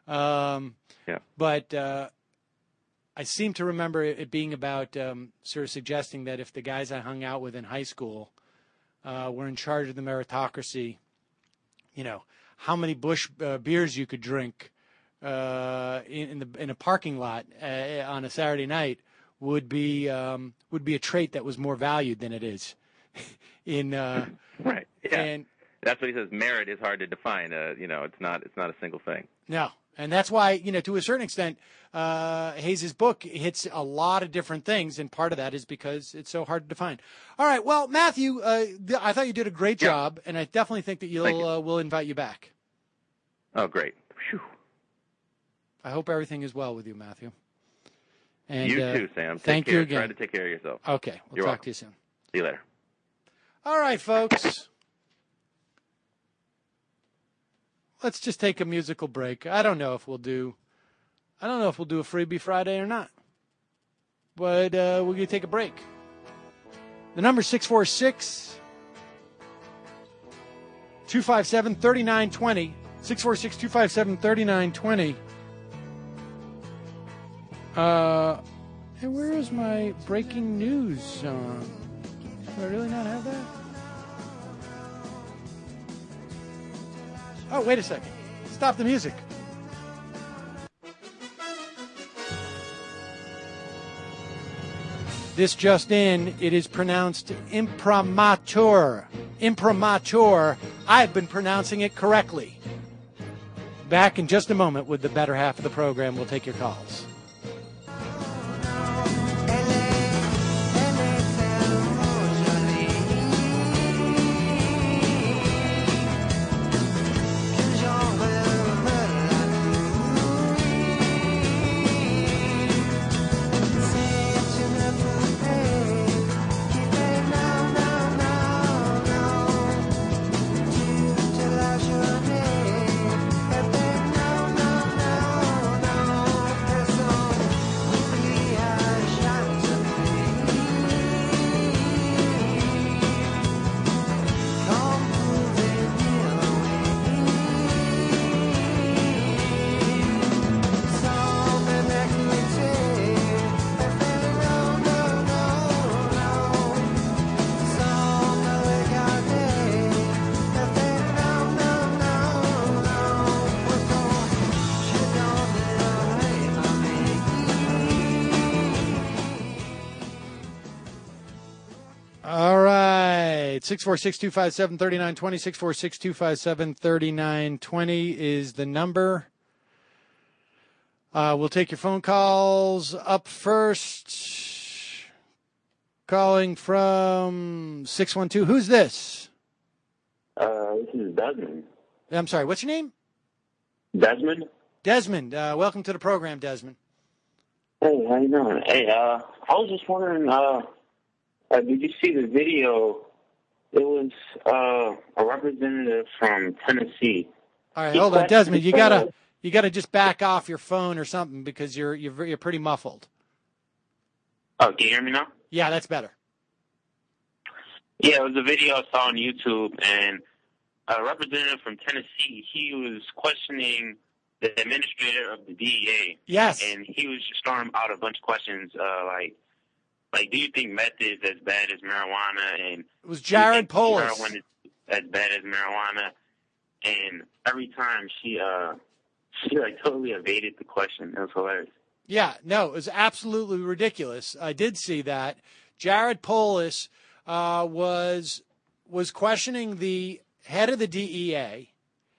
But I seem to remember it being about sort of suggesting that if the guys I hung out with in high school were in charge of the meritocracy, how many Busch beers you could drink in a parking lot on a Saturday night would be a trait that was more valued than it is in right. Yeah. And that's what he says. Merit is hard to define. It's not a single thing. No. And that's why, to a certain extent, Hayes' book hits a lot of different things, and part of that is because it's so hard to define. All right, well, Matthew, I thought you did a great job, and I definitely think that we'll invite you back. Oh, great. Whew. I hope everything is well with you, Matthew. And, you too, Sam. Thank you again. Try to take care of yourself. Okay, we'll talk to you soon. See you later. All right, folks. Let's just take a musical break. I don't know if we'll do a Freebie Friday or not. But we're going to take a break. The number is 646-257-3920. 646-257-3920. And where is my breaking news song? Do I really not have that? Oh, wait a second. Stop the music. This just in, it is pronounced imprimatur. Imprimatur. I've been pronouncing it correctly. Back in just a moment with the better half of the program. We'll take your calls. All right. 646-257-3920. 646-257-3920 is the number. We'll take your phone calls. Up first, calling from 612. Who's this? This is Desmond. I'm sorry, what's your name? Desmond. Desmond. Welcome to the program, Desmond. Hey, how you doing? Hey, I was just wondering, did you see the video? It was a representative from Tennessee. All right, hold on, Desmond. You gotta just back off your phone or something because you're pretty muffled. Oh, can you hear me now? Yeah, that's better. Yeah, it was a video I saw on YouTube, and a representative from Tennessee, he was questioning the administrator of the DEA. Yes. And he was just throwing out a bunch of questions, like, do you think meth is as bad as marijuana? And it was Jared Polis. Heroin is as bad as marijuana. And every time she totally evaded the question. It was hilarious. Yeah, no, it was absolutely ridiculous. I did see that. Jared Polis was questioning the head of the DEA,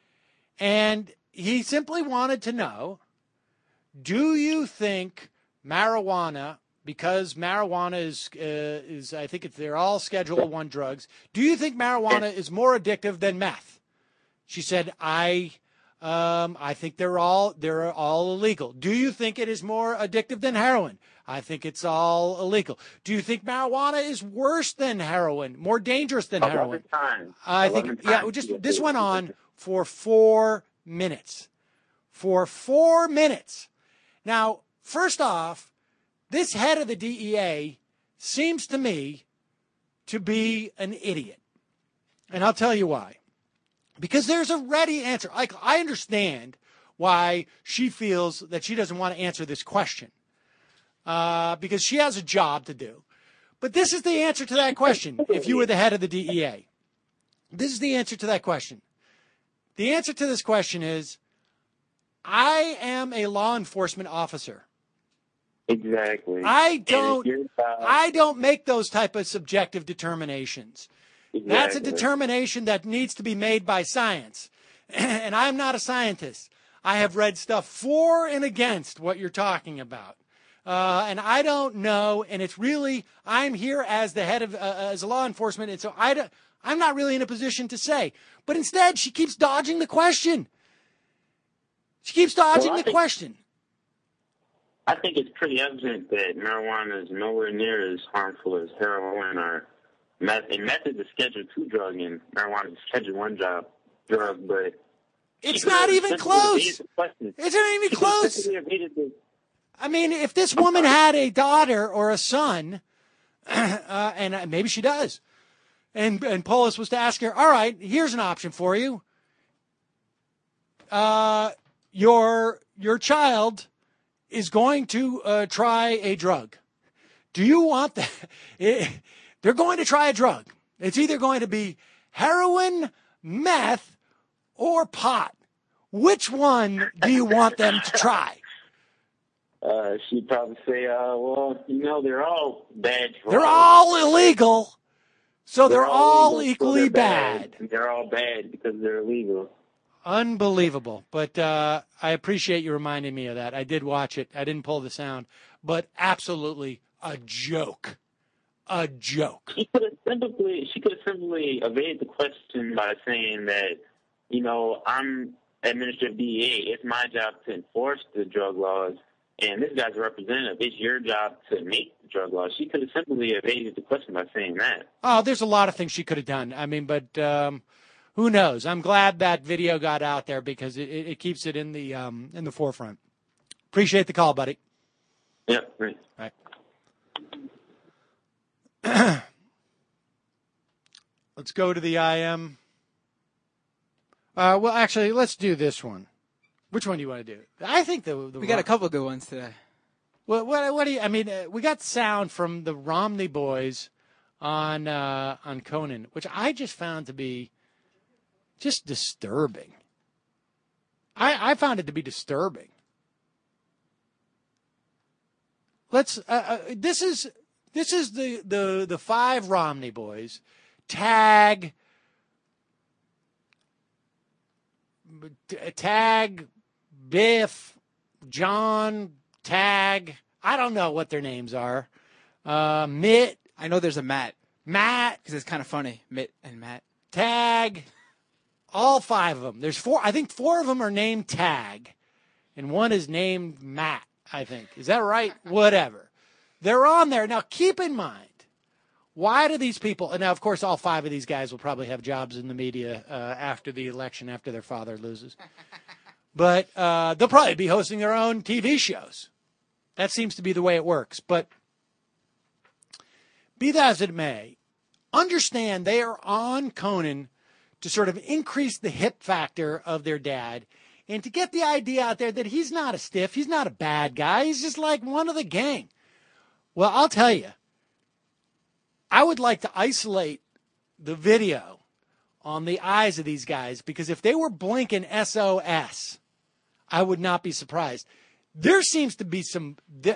and he simply wanted to know, do you think marijuana, because marijuana is I think they're all Schedule I drugs, do you think marijuana is more addictive than meth? She said, I think they're all illegal. Do you think it is more addictive than heroin? I think it's all illegal. Do you think marijuana is worse than heroin, more dangerous than heroin? I think, yeah, this went on for 4 minutes. For 4 minutes. Now, first off, this head of the DEA seems to me to be an idiot. And I'll tell you why. Because there's a ready answer. I understand why she feels that she doesn't want to answer this question. Because she has a job to do. But this is the answer to that question if you were the head of the DEA. This is the answer to that question. The answer to this question is, I am a law enforcement officer. Exactly. I don't make those type of subjective determinations. Exactly. That's a determination that needs to be made by science. And I'm not a scientist. I have read stuff for and against what you're talking about. And I don't know. And it's really, I'm here as the head of, as a law enforcement. And so I'm not really in a position to say. But instead, she keeps dodging the question. She keeps dodging the question. I think it's pretty evident that marijuana is nowhere near as harmful as heroin or meth. And meth is a Schedule II drug, and marijuana is a Schedule I drug. But it's not even close. It's not even close. I mean, if this woman had a daughter or a son, and maybe she does, and Polis was to ask her, all right, here's an option for you. Your child is going to try a drug. Do you want that? They're going to try a drug. It's either going to be heroin, meth, or pot. Which one do you want them to try? She'd probably say, well, they're all bad drugs. They're all illegal, so they're all equally bad. They're all bad because they're illegal. Unbelievable. But I appreciate you reminding me of that. I did watch it. I didn't pull the sound. But absolutely a joke. A joke. She could have simply evaded the question by saying that, I'm administrative DEA. It's my job to enforce the drug laws, and this guy's a representative. It's your job to make the drug laws. She could have simply evaded the question by saying that. Oh, there's a lot of things she could have done. I mean, but who knows? I'm glad that video got out there because it keeps it in the forefront. Appreciate the call, buddy. Yeah, great. All right. Let's go to the IM. Well, actually, let's do this one. Which one do you want to do? I think we got a couple of good ones today. Well, what do you? I mean, we got sound from the Romney boys on Conan, which I just found to be just disturbing. I found it to be disturbing. Let's. This is the five Romney boys. Tag, Biff, John, Tag. I don't know what their names are. Mitt. I know there's a Matt. Matt. Because it's kind of funny. Mitt and Matt. Tag. All five of them. There's four. I think four of them are named Tag. And one is named Matt, I think. Is that right? Whatever. They're on there. Now, keep in mind, why do these people, and now, of course, all five of these guys will probably have jobs in the media after the election, after their father loses. But they'll probably be hosting their own TV shows. That seems to be the way it works. But be that as it may, understand they are on Conan to sort of increase the hip factor of their dad and to get the idea out there that he's not a stiff, he's not a bad guy, he's just like one of the gang. Well, I'll tell you, I would like to isolate the video on the eyes of these guys because if they were blinking SOS, I would not be surprised. There seems to be some,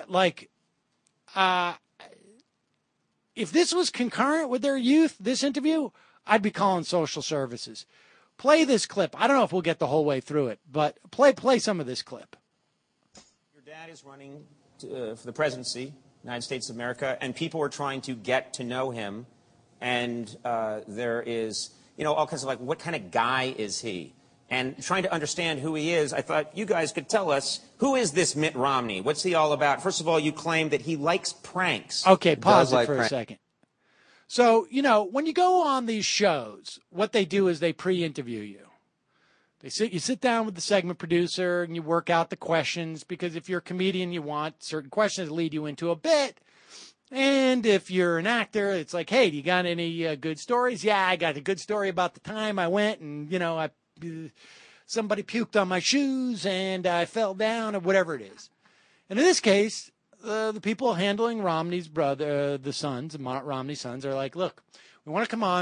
if this was concurrent with their youth, this interview, I'd be calling social services. Play this clip. I don't know if we'll get the whole way through it, but play some of this clip. Your dad is running for the presidency, United States of America, and people are trying to get to know him, and there is, all kinds of what kind of guy is he? And trying to understand who he is, I thought you guys could tell us, who is this Mitt Romney? What's he all about? First of all, you claim that he likes pranks. Okay, pause it for a second. So, when you go on these shows, what they do is they pre-interview you. You sit down with the segment producer and you work out the questions because if you're a comedian, you want certain questions to lead you into a bit. And if you're an actor, it's like, hey, do you got any good stories? Yeah, I got a good story about the time I went and, somebody puked on my shoes and I fell down or whatever it is. And in this case, the people handling Romney's brother, the sons, Romney's sons, are like, look, we want to come on.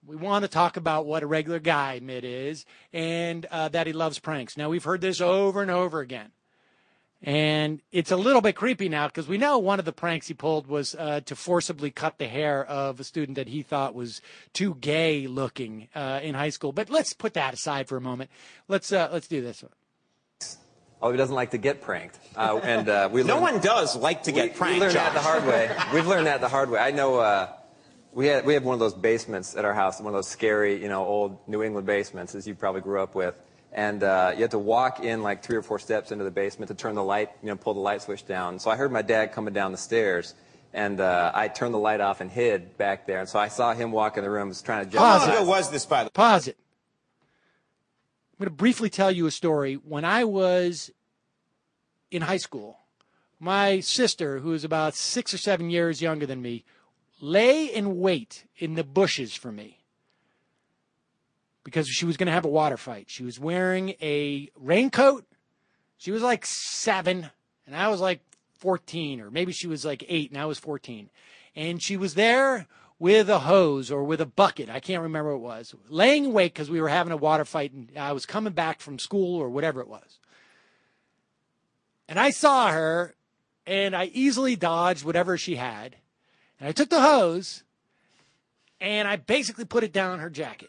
We want to talk about what a regular guy Mitt is and that he loves pranks. Now, we've heard this over and over again. And it's a little bit creepy now because we know one of the pranks he pulled was to forcibly cut the hair of a student that he thought was too gay looking in high school. But let's put that aside for a moment. Let's do this one. Oh, he doesn't like to get pranked. No one does like to get pranked. We learned that the hard way. We've learned that the hard way. I know we had one of those basements at our house, one of those scary, old New England basements, as you probably grew up with. And you had to walk in like 3 or 4 steps into the basement to turn the light, pull the light switch down. So I heard my dad coming down the stairs, and I turned the light off and hid back there. And so I saw him walk in the room, was trying to jump. How long ago was this, by the way? Pause it. I'm going to briefly tell you a story. When I was in high school, my sister, who is about 6 or 7 years younger than me, lay in wait in the bushes for me because she was going to have a water fight. She was wearing a raincoat. She was like 7, and I was like 14, or maybe she was like 8, and I was 14. And she was there with a hose or with a bucket. I can't remember what it was. Laying in wait because we were having a water fight, and I was coming back from school or whatever it was. And I saw her, and I easily dodged whatever she had. And I took the hose, and I basically put it down her jacket.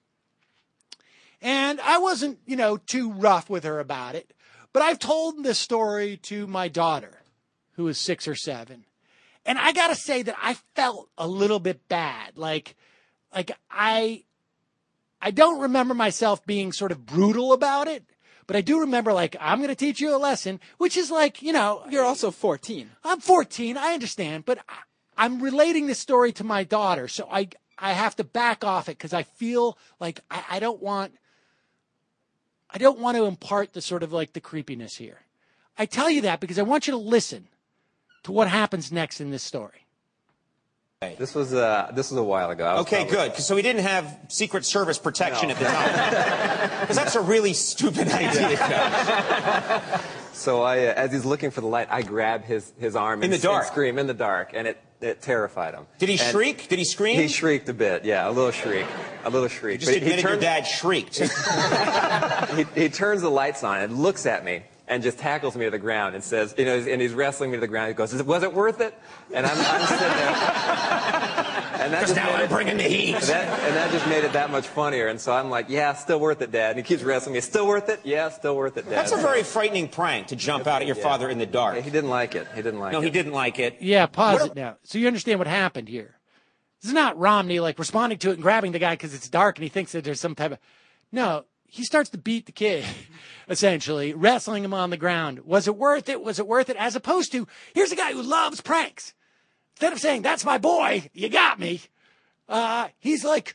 And I wasn't, too rough with her about it. But I've told this story to my daughter, who is 6 or 7. And I got to say that I felt a little bit bad. Like I don't remember myself being sort of brutal about it. But I do remember, I'm going to teach you a lesson, which is You're also 14. I'm 14. I understand. But I'm relating this story to my daughter. So I have to back off it because I feel like I don't want to impart the sort of the creepiness here. I tell you that because I want you to listen to what happens next in this story. This was a while ago. Okay, good. So he didn't have Secret Service protection at the time. Because that's a really stupid idea. So as he's looking for the light, I grab his arm in the dark, and scream in the dark, and it terrified him. Did he shriek? Did he scream? He shrieked a bit, yeah, a little shriek. You just admitted your dad shrieked. He turns the lights on and looks at me and just tackles me to the ground and says, and he's wrestling me to the ground. He goes, "Was it worth it?" And I'm sitting there. And that just now I'm bringing the heat. And that just made it that much funnier. And so I'm like, "Yeah, still worth it, Dad." And he keeps wrestling me. "Still worth it?" "Yeah, still worth it, Dad." That's a very frightening prank to jump out at your father in the dark. Yeah, he didn't like it. No, he didn't like it. Yeah, pause it now. So you understand what happened here. This is not Romney responding to it and grabbing the guy because it's dark and he thinks that there's some type of... No, he starts to beat the kid, essentially, wrestling him on the ground. Was it worth it? Was it worth it? As opposed to, here's a guy who loves pranks. Instead of saying, "That's my boy, you got me," he's like,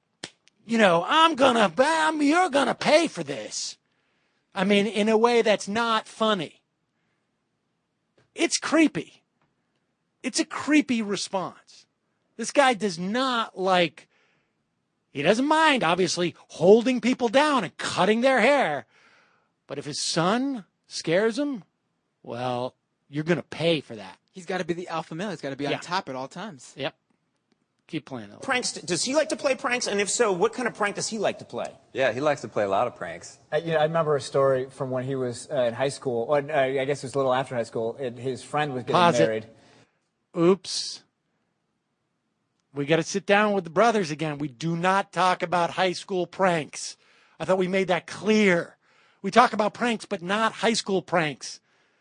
you're gonna pay for this. I mean, in a way that's not funny. It's creepy. It's a creepy response. This guy does not he doesn't mind, obviously, holding people down and cutting their hair. But if his son scares him, well, you're going to pay for that. He's got to be the alpha male. He's got to be on top at all times. Yep. Keep playing. Pranks. Does he like to play pranks? And if so, what kind of prank does he like to play? Yeah, he likes to play a lot of pranks. I remember a story from when he was in high school. Or, I guess it was a little after high school. His friend was getting married. Oops. We got to sit down with the brothers again. We do not talk about high school pranks. I thought we made that clear. We talk about pranks, but not high school pranks.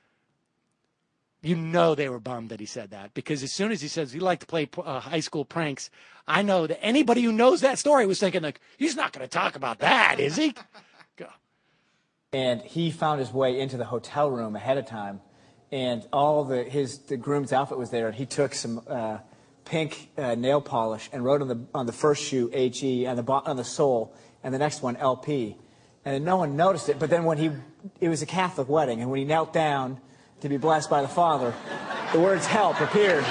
They were bummed that he said that, because as soon as he says he liked to play high school pranks, I know that anybody who knows that story was thinking, he's not going to talk about that, is he? Go. And he found his way into the hotel room ahead of time, and all the groom's outfit was there, and he took some pink nail polish and wrote on the first shoe HE, on the sole, and the next one LP, and then no one noticed it. But then it was a Catholic wedding, and when he knelt down to be blessed by the Father, the words "help" appeared.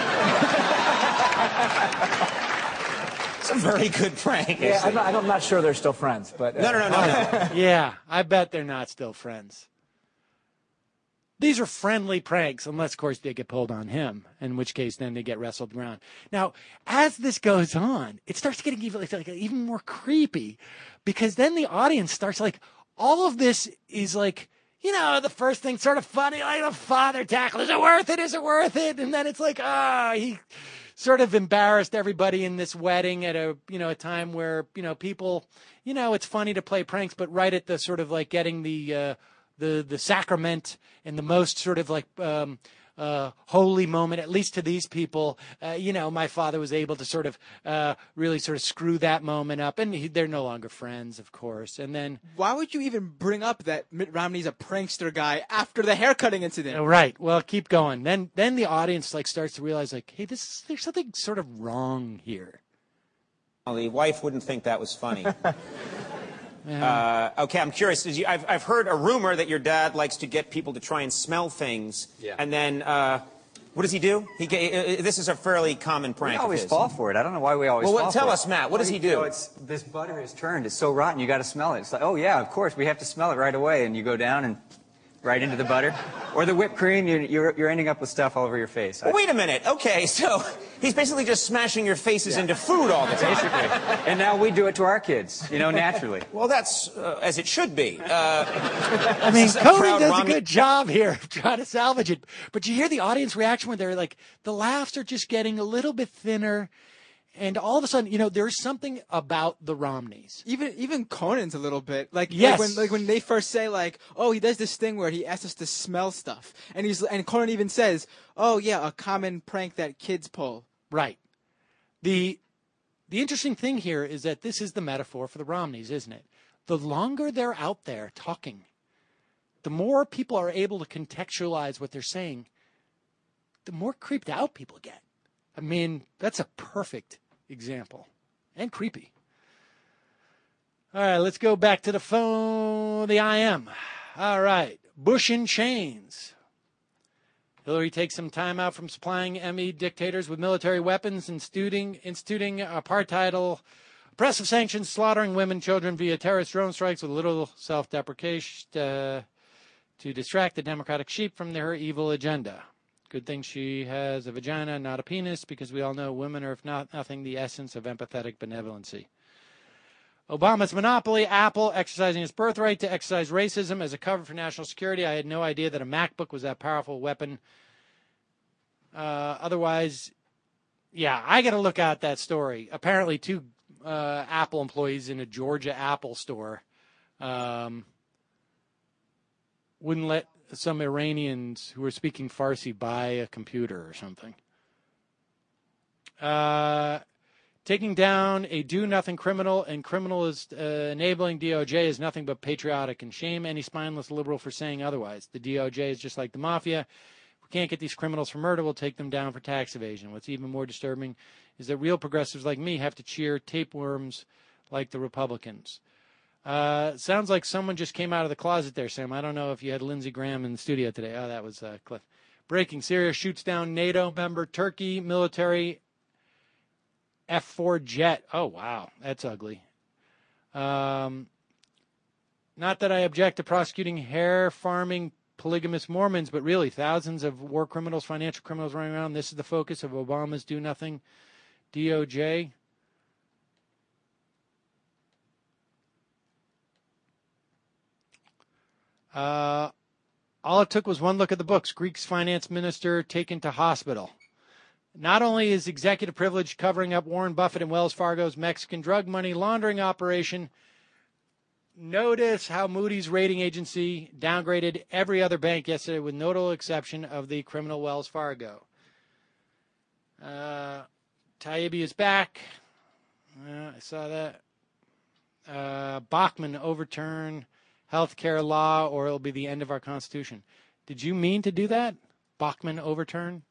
It's a very good prank. Yeah, I'm not sure they're still friends, but no. Yeah, I bet they're not still friends. these are friendly pranks, unless, of course, they get pulled on him, in which case then they get wrestled around. Now, as this goes on, it starts getting even more creepy, because then the audience starts all of this is the first thing sort of funny, like the father tackle. Is it worth it? Is it worth it? And then it's he sort of embarrassed everybody in this wedding at a time where, people, it's funny to play pranks, but right at the sort of getting the sacrament and the most sort of holy moment, at least to these people, my father was able to sort of really sort of screw that moment up, and they're no longer friends, of course. And then why would you even bring up that Mitt Romney's a prankster guy after the haircutting incident? Right. Well, keep going. Then the audience starts to realize hey, there's something sort of wrong here. Well, the wife wouldn't think that was funny. Okay, I'm curious. I've heard a rumor that your dad likes to get people to try and smell things. Yeah. And then, what does he do? This is a fairly common prank. We always fall for it. I don't know why we always fall for it. Tell us, Matt. What does he do? This butter is turned. It's so rotten. You got to smell it. It's like, oh yeah, of course we have to smell it right away. And you go down and right into the butter, or the whipped cream. You're ending up with stuff all over your face. Well, wait a minute. Okay, so he's basically just smashing your faces into food all the time. Basically. And now we do it to our kids, naturally. Well, that's as it should be. I mean, Conan does a good job here trying to salvage it. But you hear the audience reaction when they're the laughs are just getting a little bit thinner. And all of a sudden, there's something about the Romneys. Even Conan's a little bit yes. when they first say oh, he does this thing where he asks us to smell stuff, and Conan even says, oh yeah, a common prank that kids pull. Right. The interesting thing here is that this is the metaphor for the Romneys, isn't it? The longer they're out there talking, the more people are able to contextualize what they're saying, the more creeped out people get. I mean, that's a perfect example. And creepy. All right, let's go back to the phone, the IM. All right, Bush in chains. Hillary takes some time out from supplying ME dictators with military weapons, instituting apartheid, oppressive sanctions, slaughtering women, children via terrorist drone strikes with little self-deprecation to distract the Democratic sheep from her evil agenda. Good thing she has a vagina, not a penis, because we all know women are, if not nothing, the essence of empathetic benevolency. Obama's monopoly, Apple exercising its birthright to exercise racism as a cover for national security. I had no idea that a MacBook was that powerful weapon. Otherwise, yeah, I got to look at that story. Apparently, two Apple employees in a Georgia Apple store wouldn't let some Iranians who were speaking Farsi buy a computer or something. Taking down a do-nothing criminal and criminal is enabling DOJ is nothing but patriotic, and shame any spineless liberal for saying otherwise. The DOJ is just like the mafia. If we can't get these criminals for murder, we'll take them down for tax evasion. What's even more disturbing is that real progressives like me have to cheer tapeworms like the Republicans. Sounds like someone just came out of the closet there, Sam. I don't know if you had Lindsey Graham in the studio today. Oh, that was Cliff. Breaking. Syria shoots down NATO member Turkey military F-4 jet. Oh, wow. That's ugly. Not that I object to prosecuting hair farming polygamous Mormons, but really thousands of war criminals, financial criminals running around. This is the focus of Obama's do-nothing DOJ. All it took was one look at the books. Greek's finance minister taken to hospital. Not only is executive privilege covering up Warren Buffett and Wells Fargo's Mexican drug money laundering operation, notice how Moody's rating agency downgraded every other bank yesterday with notable exception of the criminal Wells Fargo. Taibbi is back. I saw that. Bachmann overturn healthcare law, or it'll be the end of our Constitution. Did you mean to do that? Bachmann overturn?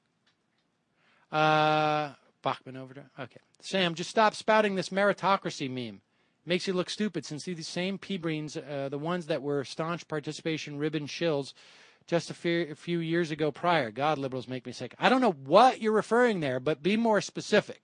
Bachmann overturn? Okay. Sam, just stop spouting this meritocracy meme. Makes you look stupid since these same pea-brains, the ones that were staunch participation ribbon shills just a few years ago prior. God, liberals make me sick. I don't know what you're referring there, but be more specific.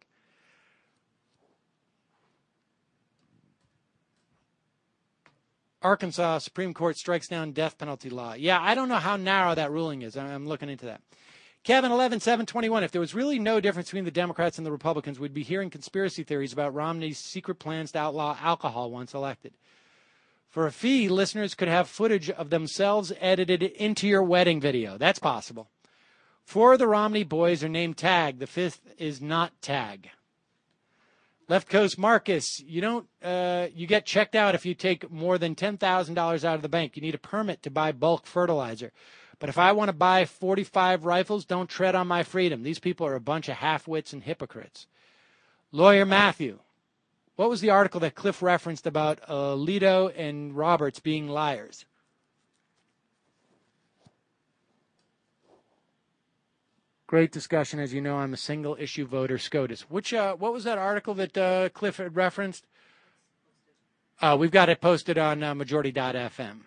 Arkansas Supreme Court strikes down death penalty law. Yeah, I don't know how narrow that ruling is. I'm looking into that. Kevin 11-721, if there was really no difference between the Democrats and the Republicans, we'd be hearing conspiracy theories about Romney's secret plans to outlaw alcohol once elected. For a fee, listeners could have footage of themselves edited into your wedding video. That's possible. 4 of the Romney boys are named Tag. The 5th is not Tag. Left Coast Marcus, you get checked out if you take more than $10,000 out of the bank. You need a permit to buy bulk fertilizer. But if I want to buy 45 rifles, don't tread on my freedom. These people are a bunch of half-wits and hypocrites. Lawyer Matthew, what was the article that Cliff referenced about Alito and Roberts being liars? Great discussion. As you know, I'm a single-issue voter, SCOTUS. What was that article that Cliff had referenced? We've got it posted on majority.fm.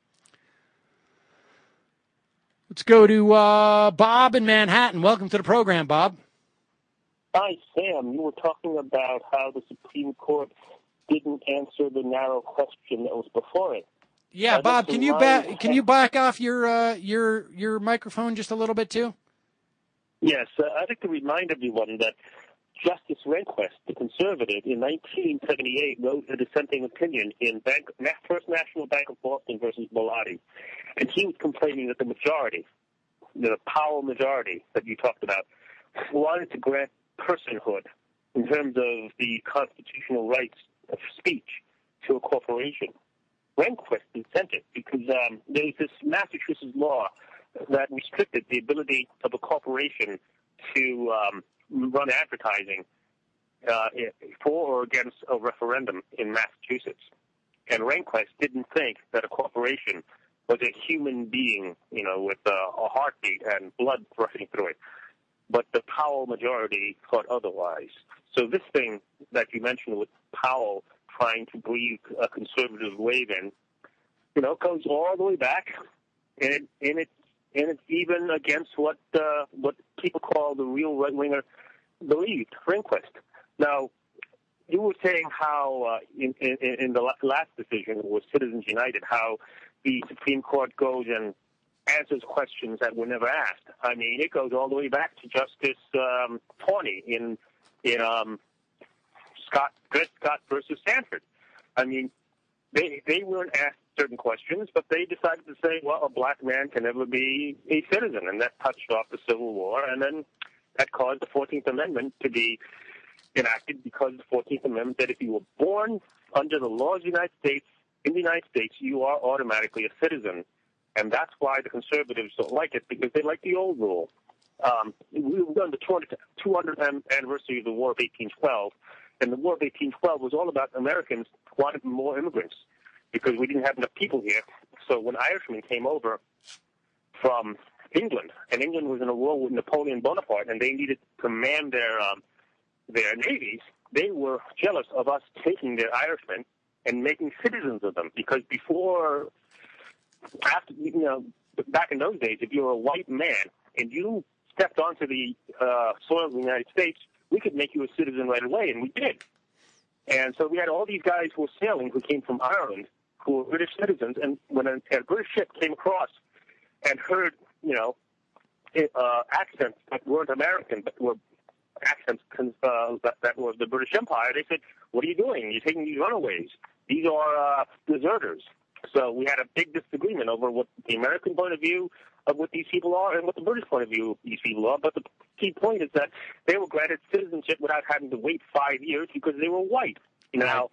Let's go to Bob in Manhattan. Welcome to the program, Bob. Hi, Sam. You were talking about how the Supreme Court didn't answer the narrow question that was before it. Yeah, Bob, can you back off your microphone just a little bit too? Yes, I'd like to remind everyone that Justice Rehnquist, the conservative, in 1978 wrote a dissenting opinion in First National Bank of Boston versus Bellotti. And he was complaining that the majority, the Powell majority that you talked about, wanted to grant personhood in terms of the constitutional rights of speech to a corporation. Rehnquist dissented because there was this Massachusetts law that restricted the ability of a corporation to run advertising for or against a referendum in Massachusetts. And Rehnquist didn't think that a corporation was a human being, with a heartbeat and blood rushing through it. But the Powell majority thought otherwise. So this thing that you mentioned with Powell trying to breathe a conservative wave in, goes all the way back, and it's even against what people call the real right-winger believed, Rehnquist. Now, you were saying how in the last decision with Citizens United, how the Supreme Court goes and answers questions that were never asked. I mean, it goes all the way back to Justice Tawney in Dred Scott versus Stanford. I mean, they weren't asked certain questions, but they decided to say, well, a black man can never be a citizen, and that touched off the Civil War, and then that caused the 14th Amendment to be enacted because the 14th Amendment said if you were born under the laws of the United States, in the United States, you are automatically a citizen. And that's why the conservatives don't like it, because they like the old rule. We were on the 200th anniversary of the War of 1812, and the War of 1812 was all about Americans wanting more immigrants because we didn't have enough people here. So when Irishmen came over from England, and England was in a war with Napoleon Bonaparte, and they needed to command their navies, they were jealous of us taking their Irishmen and making citizens of them, because back in those days, if you were a white man and you stepped onto the soil of the United States, we could make you a citizen right away, and we did. And so we had all these guys who were sailing who came from Ireland, who were British citizens, and when a British ship came across and heard, accents that weren't American, but were accents that were the British Empire, they said, what are you doing? You're taking these runaways. These are deserters. So we had a big disagreement over what the American point of view of what these people are and what the British point of view of these people are. But the key point is that they were granted citizenship without having to wait 5 years because they were white. Now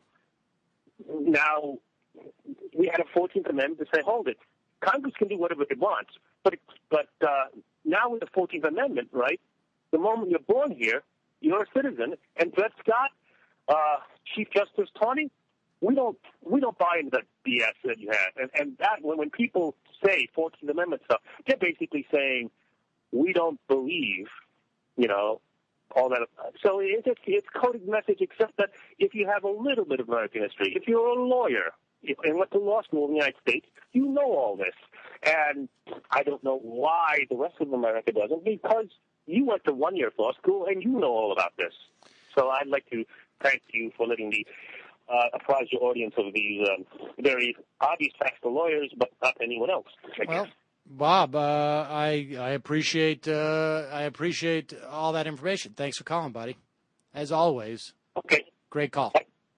we had a 14th Amendment to say, hold it. Congress can do whatever it wants. But now with the 14th Amendment, right, the moment you're born here, you're a citizen. And Dred Scott, Chief Justice Tawney, we don't buy into that BS that you have. And that when people say 14th Amendment stuff, they're basically saying we don't believe, all that. So it's coded message, except that if you have a little bit of American history, if you're a lawyer and went to law school in the United States, you know all this. And I don't know why the rest of America doesn't, because you went to 1 year of law school and you know all about this. So I'd like to thank you for letting me apprise your audience of these very obvious facts to lawyers, but not to anyone else. Well, Bob, I appreciate all that information. Thanks for calling, buddy. As always. Okay. Great call.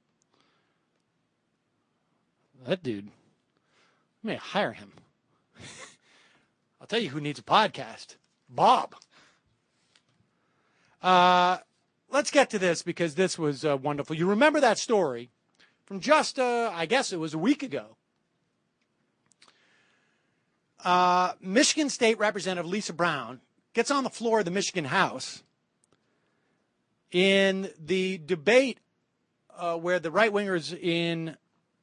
That dude, I may hire him. I'll tell you who needs a podcast. Bob. Let's get to this because this was wonderful. You remember that story from just, I guess it was a week ago. Michigan State Representative Lisa Brown gets on the floor of the Michigan House in the debate where the right-wingers in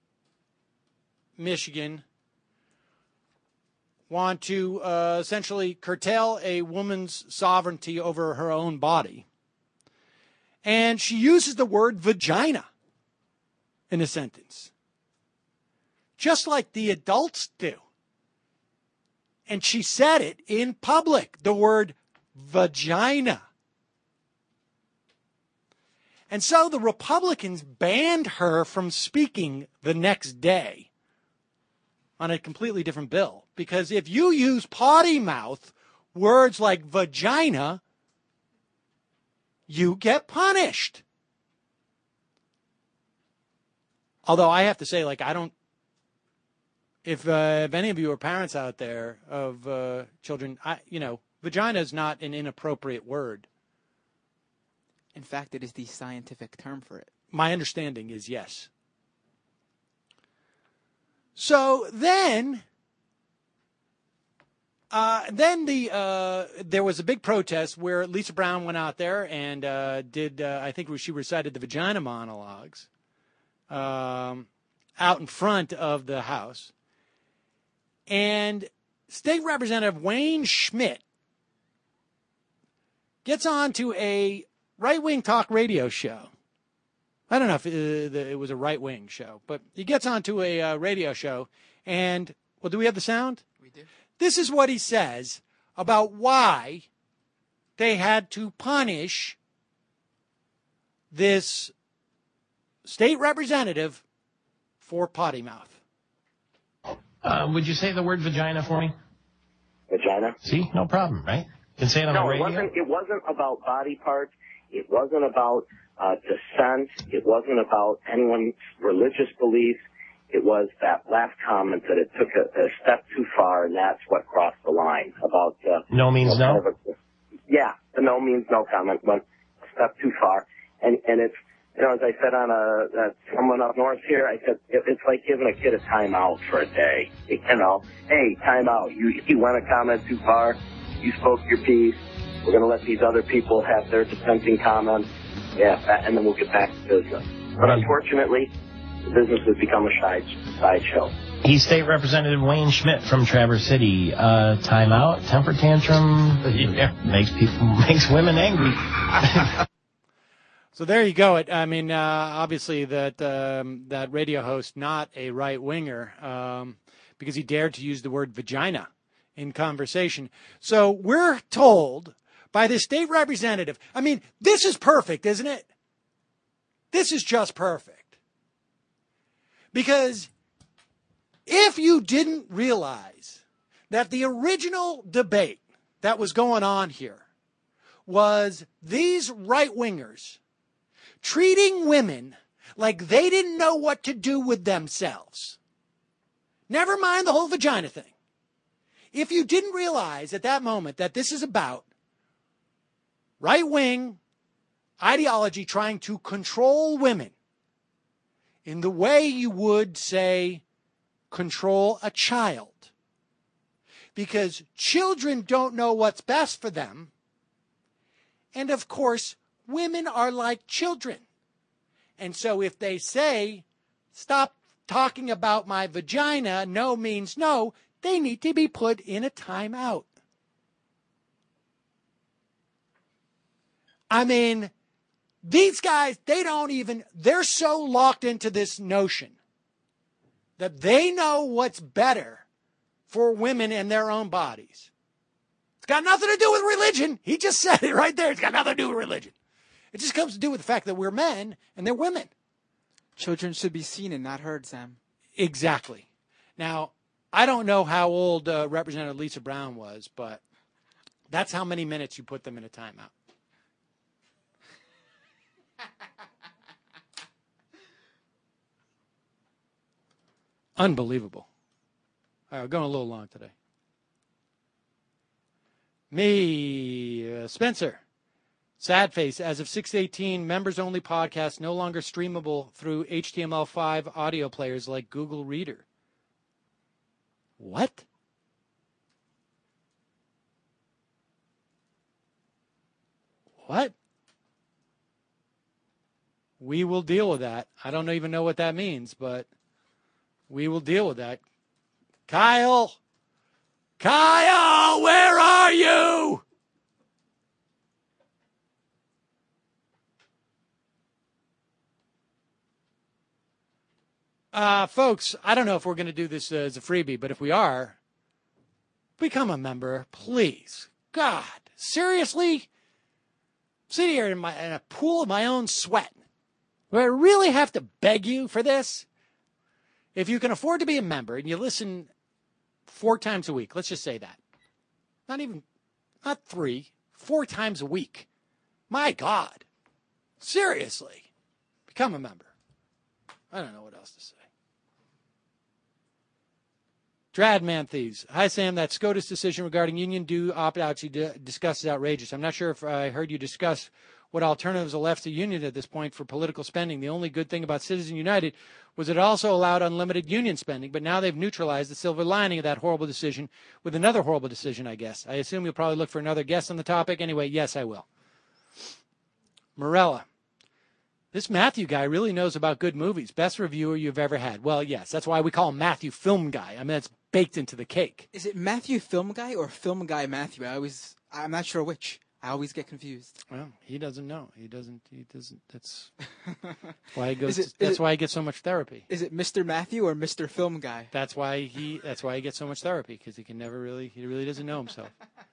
Michigan want to essentially curtail a woman's sovereignty over her own body. And she uses the word vagina in a sentence, just like the adults do. And she said it in public, the word vagina. And so the Republicans banned her from speaking the next day on a completely different bill. Because if you use potty mouth words like vagina, you get punished. Although I have to say, like, I don't, if any of you are parents out there of children, vagina is not an inappropriate word. In fact, it is the scientific term for it. My understanding is yes. So then there was a big protest where Lisa Brown went out there and I think she recited the vagina monologues out in front of the House. And State Representative Wayne Schmidt gets on to a right-wing talk radio show. I don't know if it was a right-wing show, but he gets onto a radio show, and, well, do we have the sound? We do. This is what he says about why they had to punish this state representative for potty mouth. Would you say the word vagina for me? Vagina? See, no problem, right? You can say it on the radio. It wasn't about body parts. It wasn't about dissent. It wasn't about anyone's religious beliefs. It was that last comment that it took a step too far, and that's what crossed the line. About no means no. Yeah, the no means no comment went a step too far, and it's, as I said on someone up north here, I said it's like giving a kid a timeout for a day. Hey, timeout. You went a comment too far. You spoke your piece. We're going to let these other people have their dissenting comments. Yeah, and then we'll get back to business. But unfortunately, the business has become a sideshow. He's State Representative Wayne Schmidt from Traverse City. Timeout, temper tantrum, makes women angry. So there you go. I mean, obviously that radio host, not a right winger, because he dared to use the word vagina in conversation. So we're told by the state representative. I mean, this is perfect, isn't it? This is just perfect. Because if you didn't realize that the original debate that was going on here was these right-wingers treating women like they didn't know what to do with themselves. Never mind the whole vagina thing. If you didn't realize at that moment that this is about right-wing ideology trying to control women in the way you would, say, control a child. Because children don't know what's best for them. And, of course, women are like children. And so if they say, stop talking about my vagina, no means no, they need to be put in a timeout. I mean, these guys, they're so locked into this notion that they know what's better for women and their own bodies. It's got nothing to do with religion. He just said it right there. It's got nothing to do with religion. It just comes to do with the fact that we're men and they're women. Children should be seen and not heard, Sam. Exactly. Now, I don't know how old Representative Lisa Brown was, but that's how many minutes you put them in a timeout. Unbelievable. All right, we're going a little long today. Spencer. Sad face. As of 6/18, members-only podcast no longer streamable through HTML5 audio players like Google Reader. What? What? We will deal with that. I don't even know what that means, but we will deal with that. Kyle! Kyle, where are you? Folks, I don't know if we're going to do this as a freebie, but if we are, become a member, please. God, seriously? Sit here in a pool of my own sweat. Do I really have to beg you for this? If you can afford to be a member and you listen 4 times a week, let's just say that. Not 3, 4 times a week. My God. Seriously. Become a member. I don't know what else to say. Drad Man Thieves. Hi, Sam. That SCOTUS decision regarding union due opt-outs you discussed is outrageous. I'm not sure if I heard you discuss what alternatives are left to union at this point for political spending. The only good thing about Citizens United was it also allowed unlimited union spending, but now they've neutralized the silver lining of that horrible decision with another horrible decision, I guess. I assume you'll probably look for another guest on the topic. Anyway, yes, I will. Morella. This Matthew guy really knows about good movies. Best reviewer you've ever had. Well, yes, that's why we call him Matthew Film Guy. I mean, that's baked into the cake. Is it Matthew Film Guy or Film Guy Matthew? I'm not sure which. I always get confused. Well, he doesn't know. He doesn't. That's why he goes. That's why he gets so much therapy. Is it Mr. Matthew or Mr. Film Guy? That's why he gets so much therapy, because he really doesn't know himself.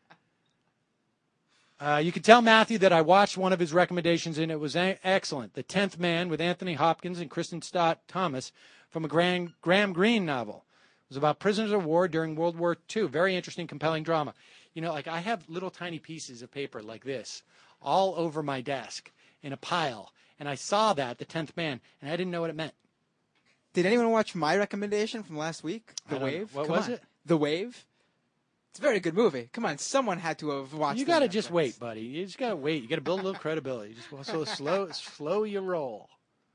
You can tell Matthew that I watched one of his recommendations and it was excellent. The 10th Man with Anthony Hopkins and Kristen Stott Thomas from a Graham Greene novel. It was about prisoners of war during World War II. Very interesting, compelling drama. You know, like I have little tiny pieces of paper like this all over my desk in a pile. And I saw that, The 10th Man, and I didn't know what it meant. Did anyone watch my recommendation from last week? The Wave? What was it? The Wave? It's a very good movie. Come on, someone had to have watched it. You got to just wait, buddy. You just got to wait. You got to build a little credibility. Just slow your roll.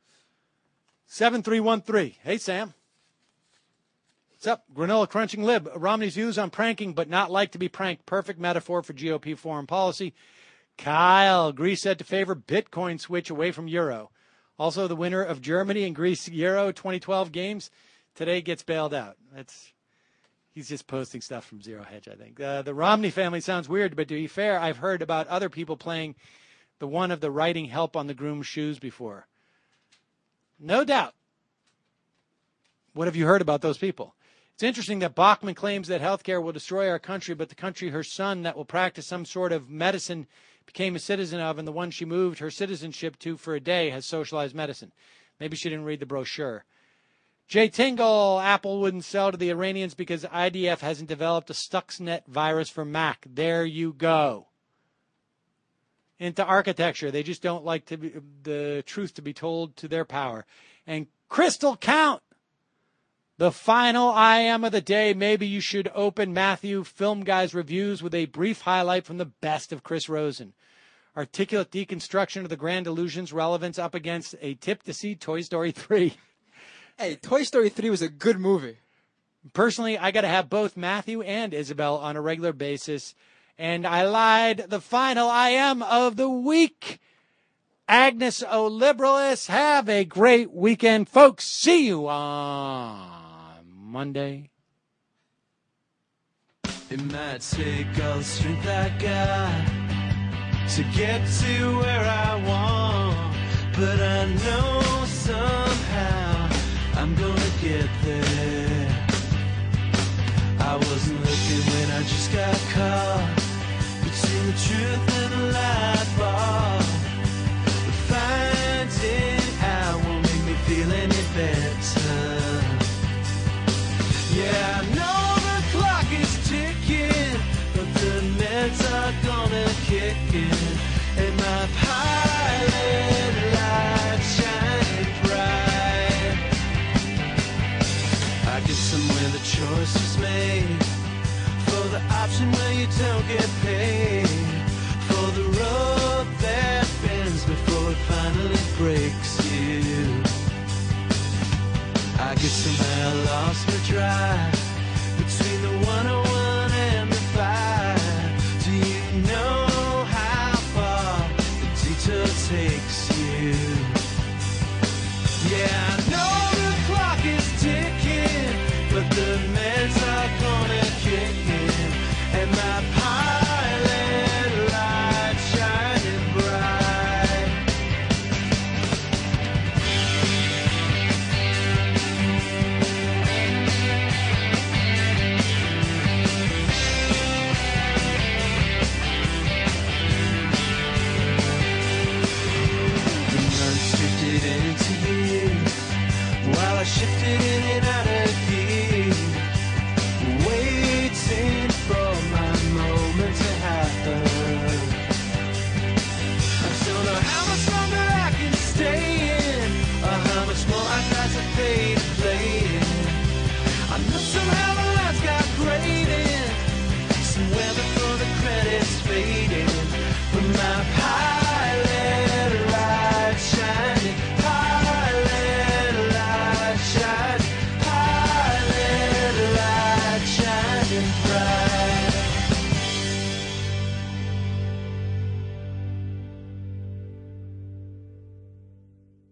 7313. Hey, Sam. What's up? Granola Crunching Lib. Romney's views on pranking, but not like to be pranked. Perfect metaphor for GOP foreign policy. Kyle. Greece said to favor Bitcoin switch away from Euro. Also, the winner of Germany and Greece Euro 2012 games today gets bailed out. He's just posting stuff from Zero Hedge, I think. The Romney family sounds weird, but to be fair, I've heard about other people playing the one of the writing help on the groom's shoes before. No doubt. What have you heard about those people? It's interesting that Bachmann claims that healthcare will destroy our country, but the country her son that will practice some sort of medicine became a citizen of, and the one she moved her citizenship to for a day has socialized medicine. Maybe she didn't read the brochure. Jay Tingle, Apple wouldn't sell to the Iranians because IDF hasn't developed a Stuxnet virus for Mac. There you go. Into architecture. They just don't like the truth to be told to their power. And Crystal Count, the final I am of the day. Maybe you should open Matthew Film Guy's reviews with a brief highlight from the best of Chris Rosen. Articulate deconstruction of the grand illusion's relevance up against a tip to see Toy Story 3. Hey, Toy Story 3 was a good movie. Personally, I got to have both Matthew and Isabel on a regular basis. And I lied. The final I am of the week. Agnes O'Liberalist. Have a great weekend, folks. See you on Monday. It might take all the strength I got to get to where I want, but I know somehow I'm gonna get there. I wasn't looking when I just got caught between the truth and the light bar, but finding out won't make me feel any breaks you. I guess somehow lost my drive between the 101 and the 5. Do you know how far the detour takes you? Yeah, I know the clock is ticking, but the meds are gonna kick in, and my pilot light shining bright. The months drifted into years while I shifted in and out of gear, waiting for my moment to happen. I don't know how much longer I can stay in, or how much more I got to pay to play in. I know somehow the lights got graded somewhere before the credits faded, but my pilot light shining, pilot light shining, pilot light shining bright.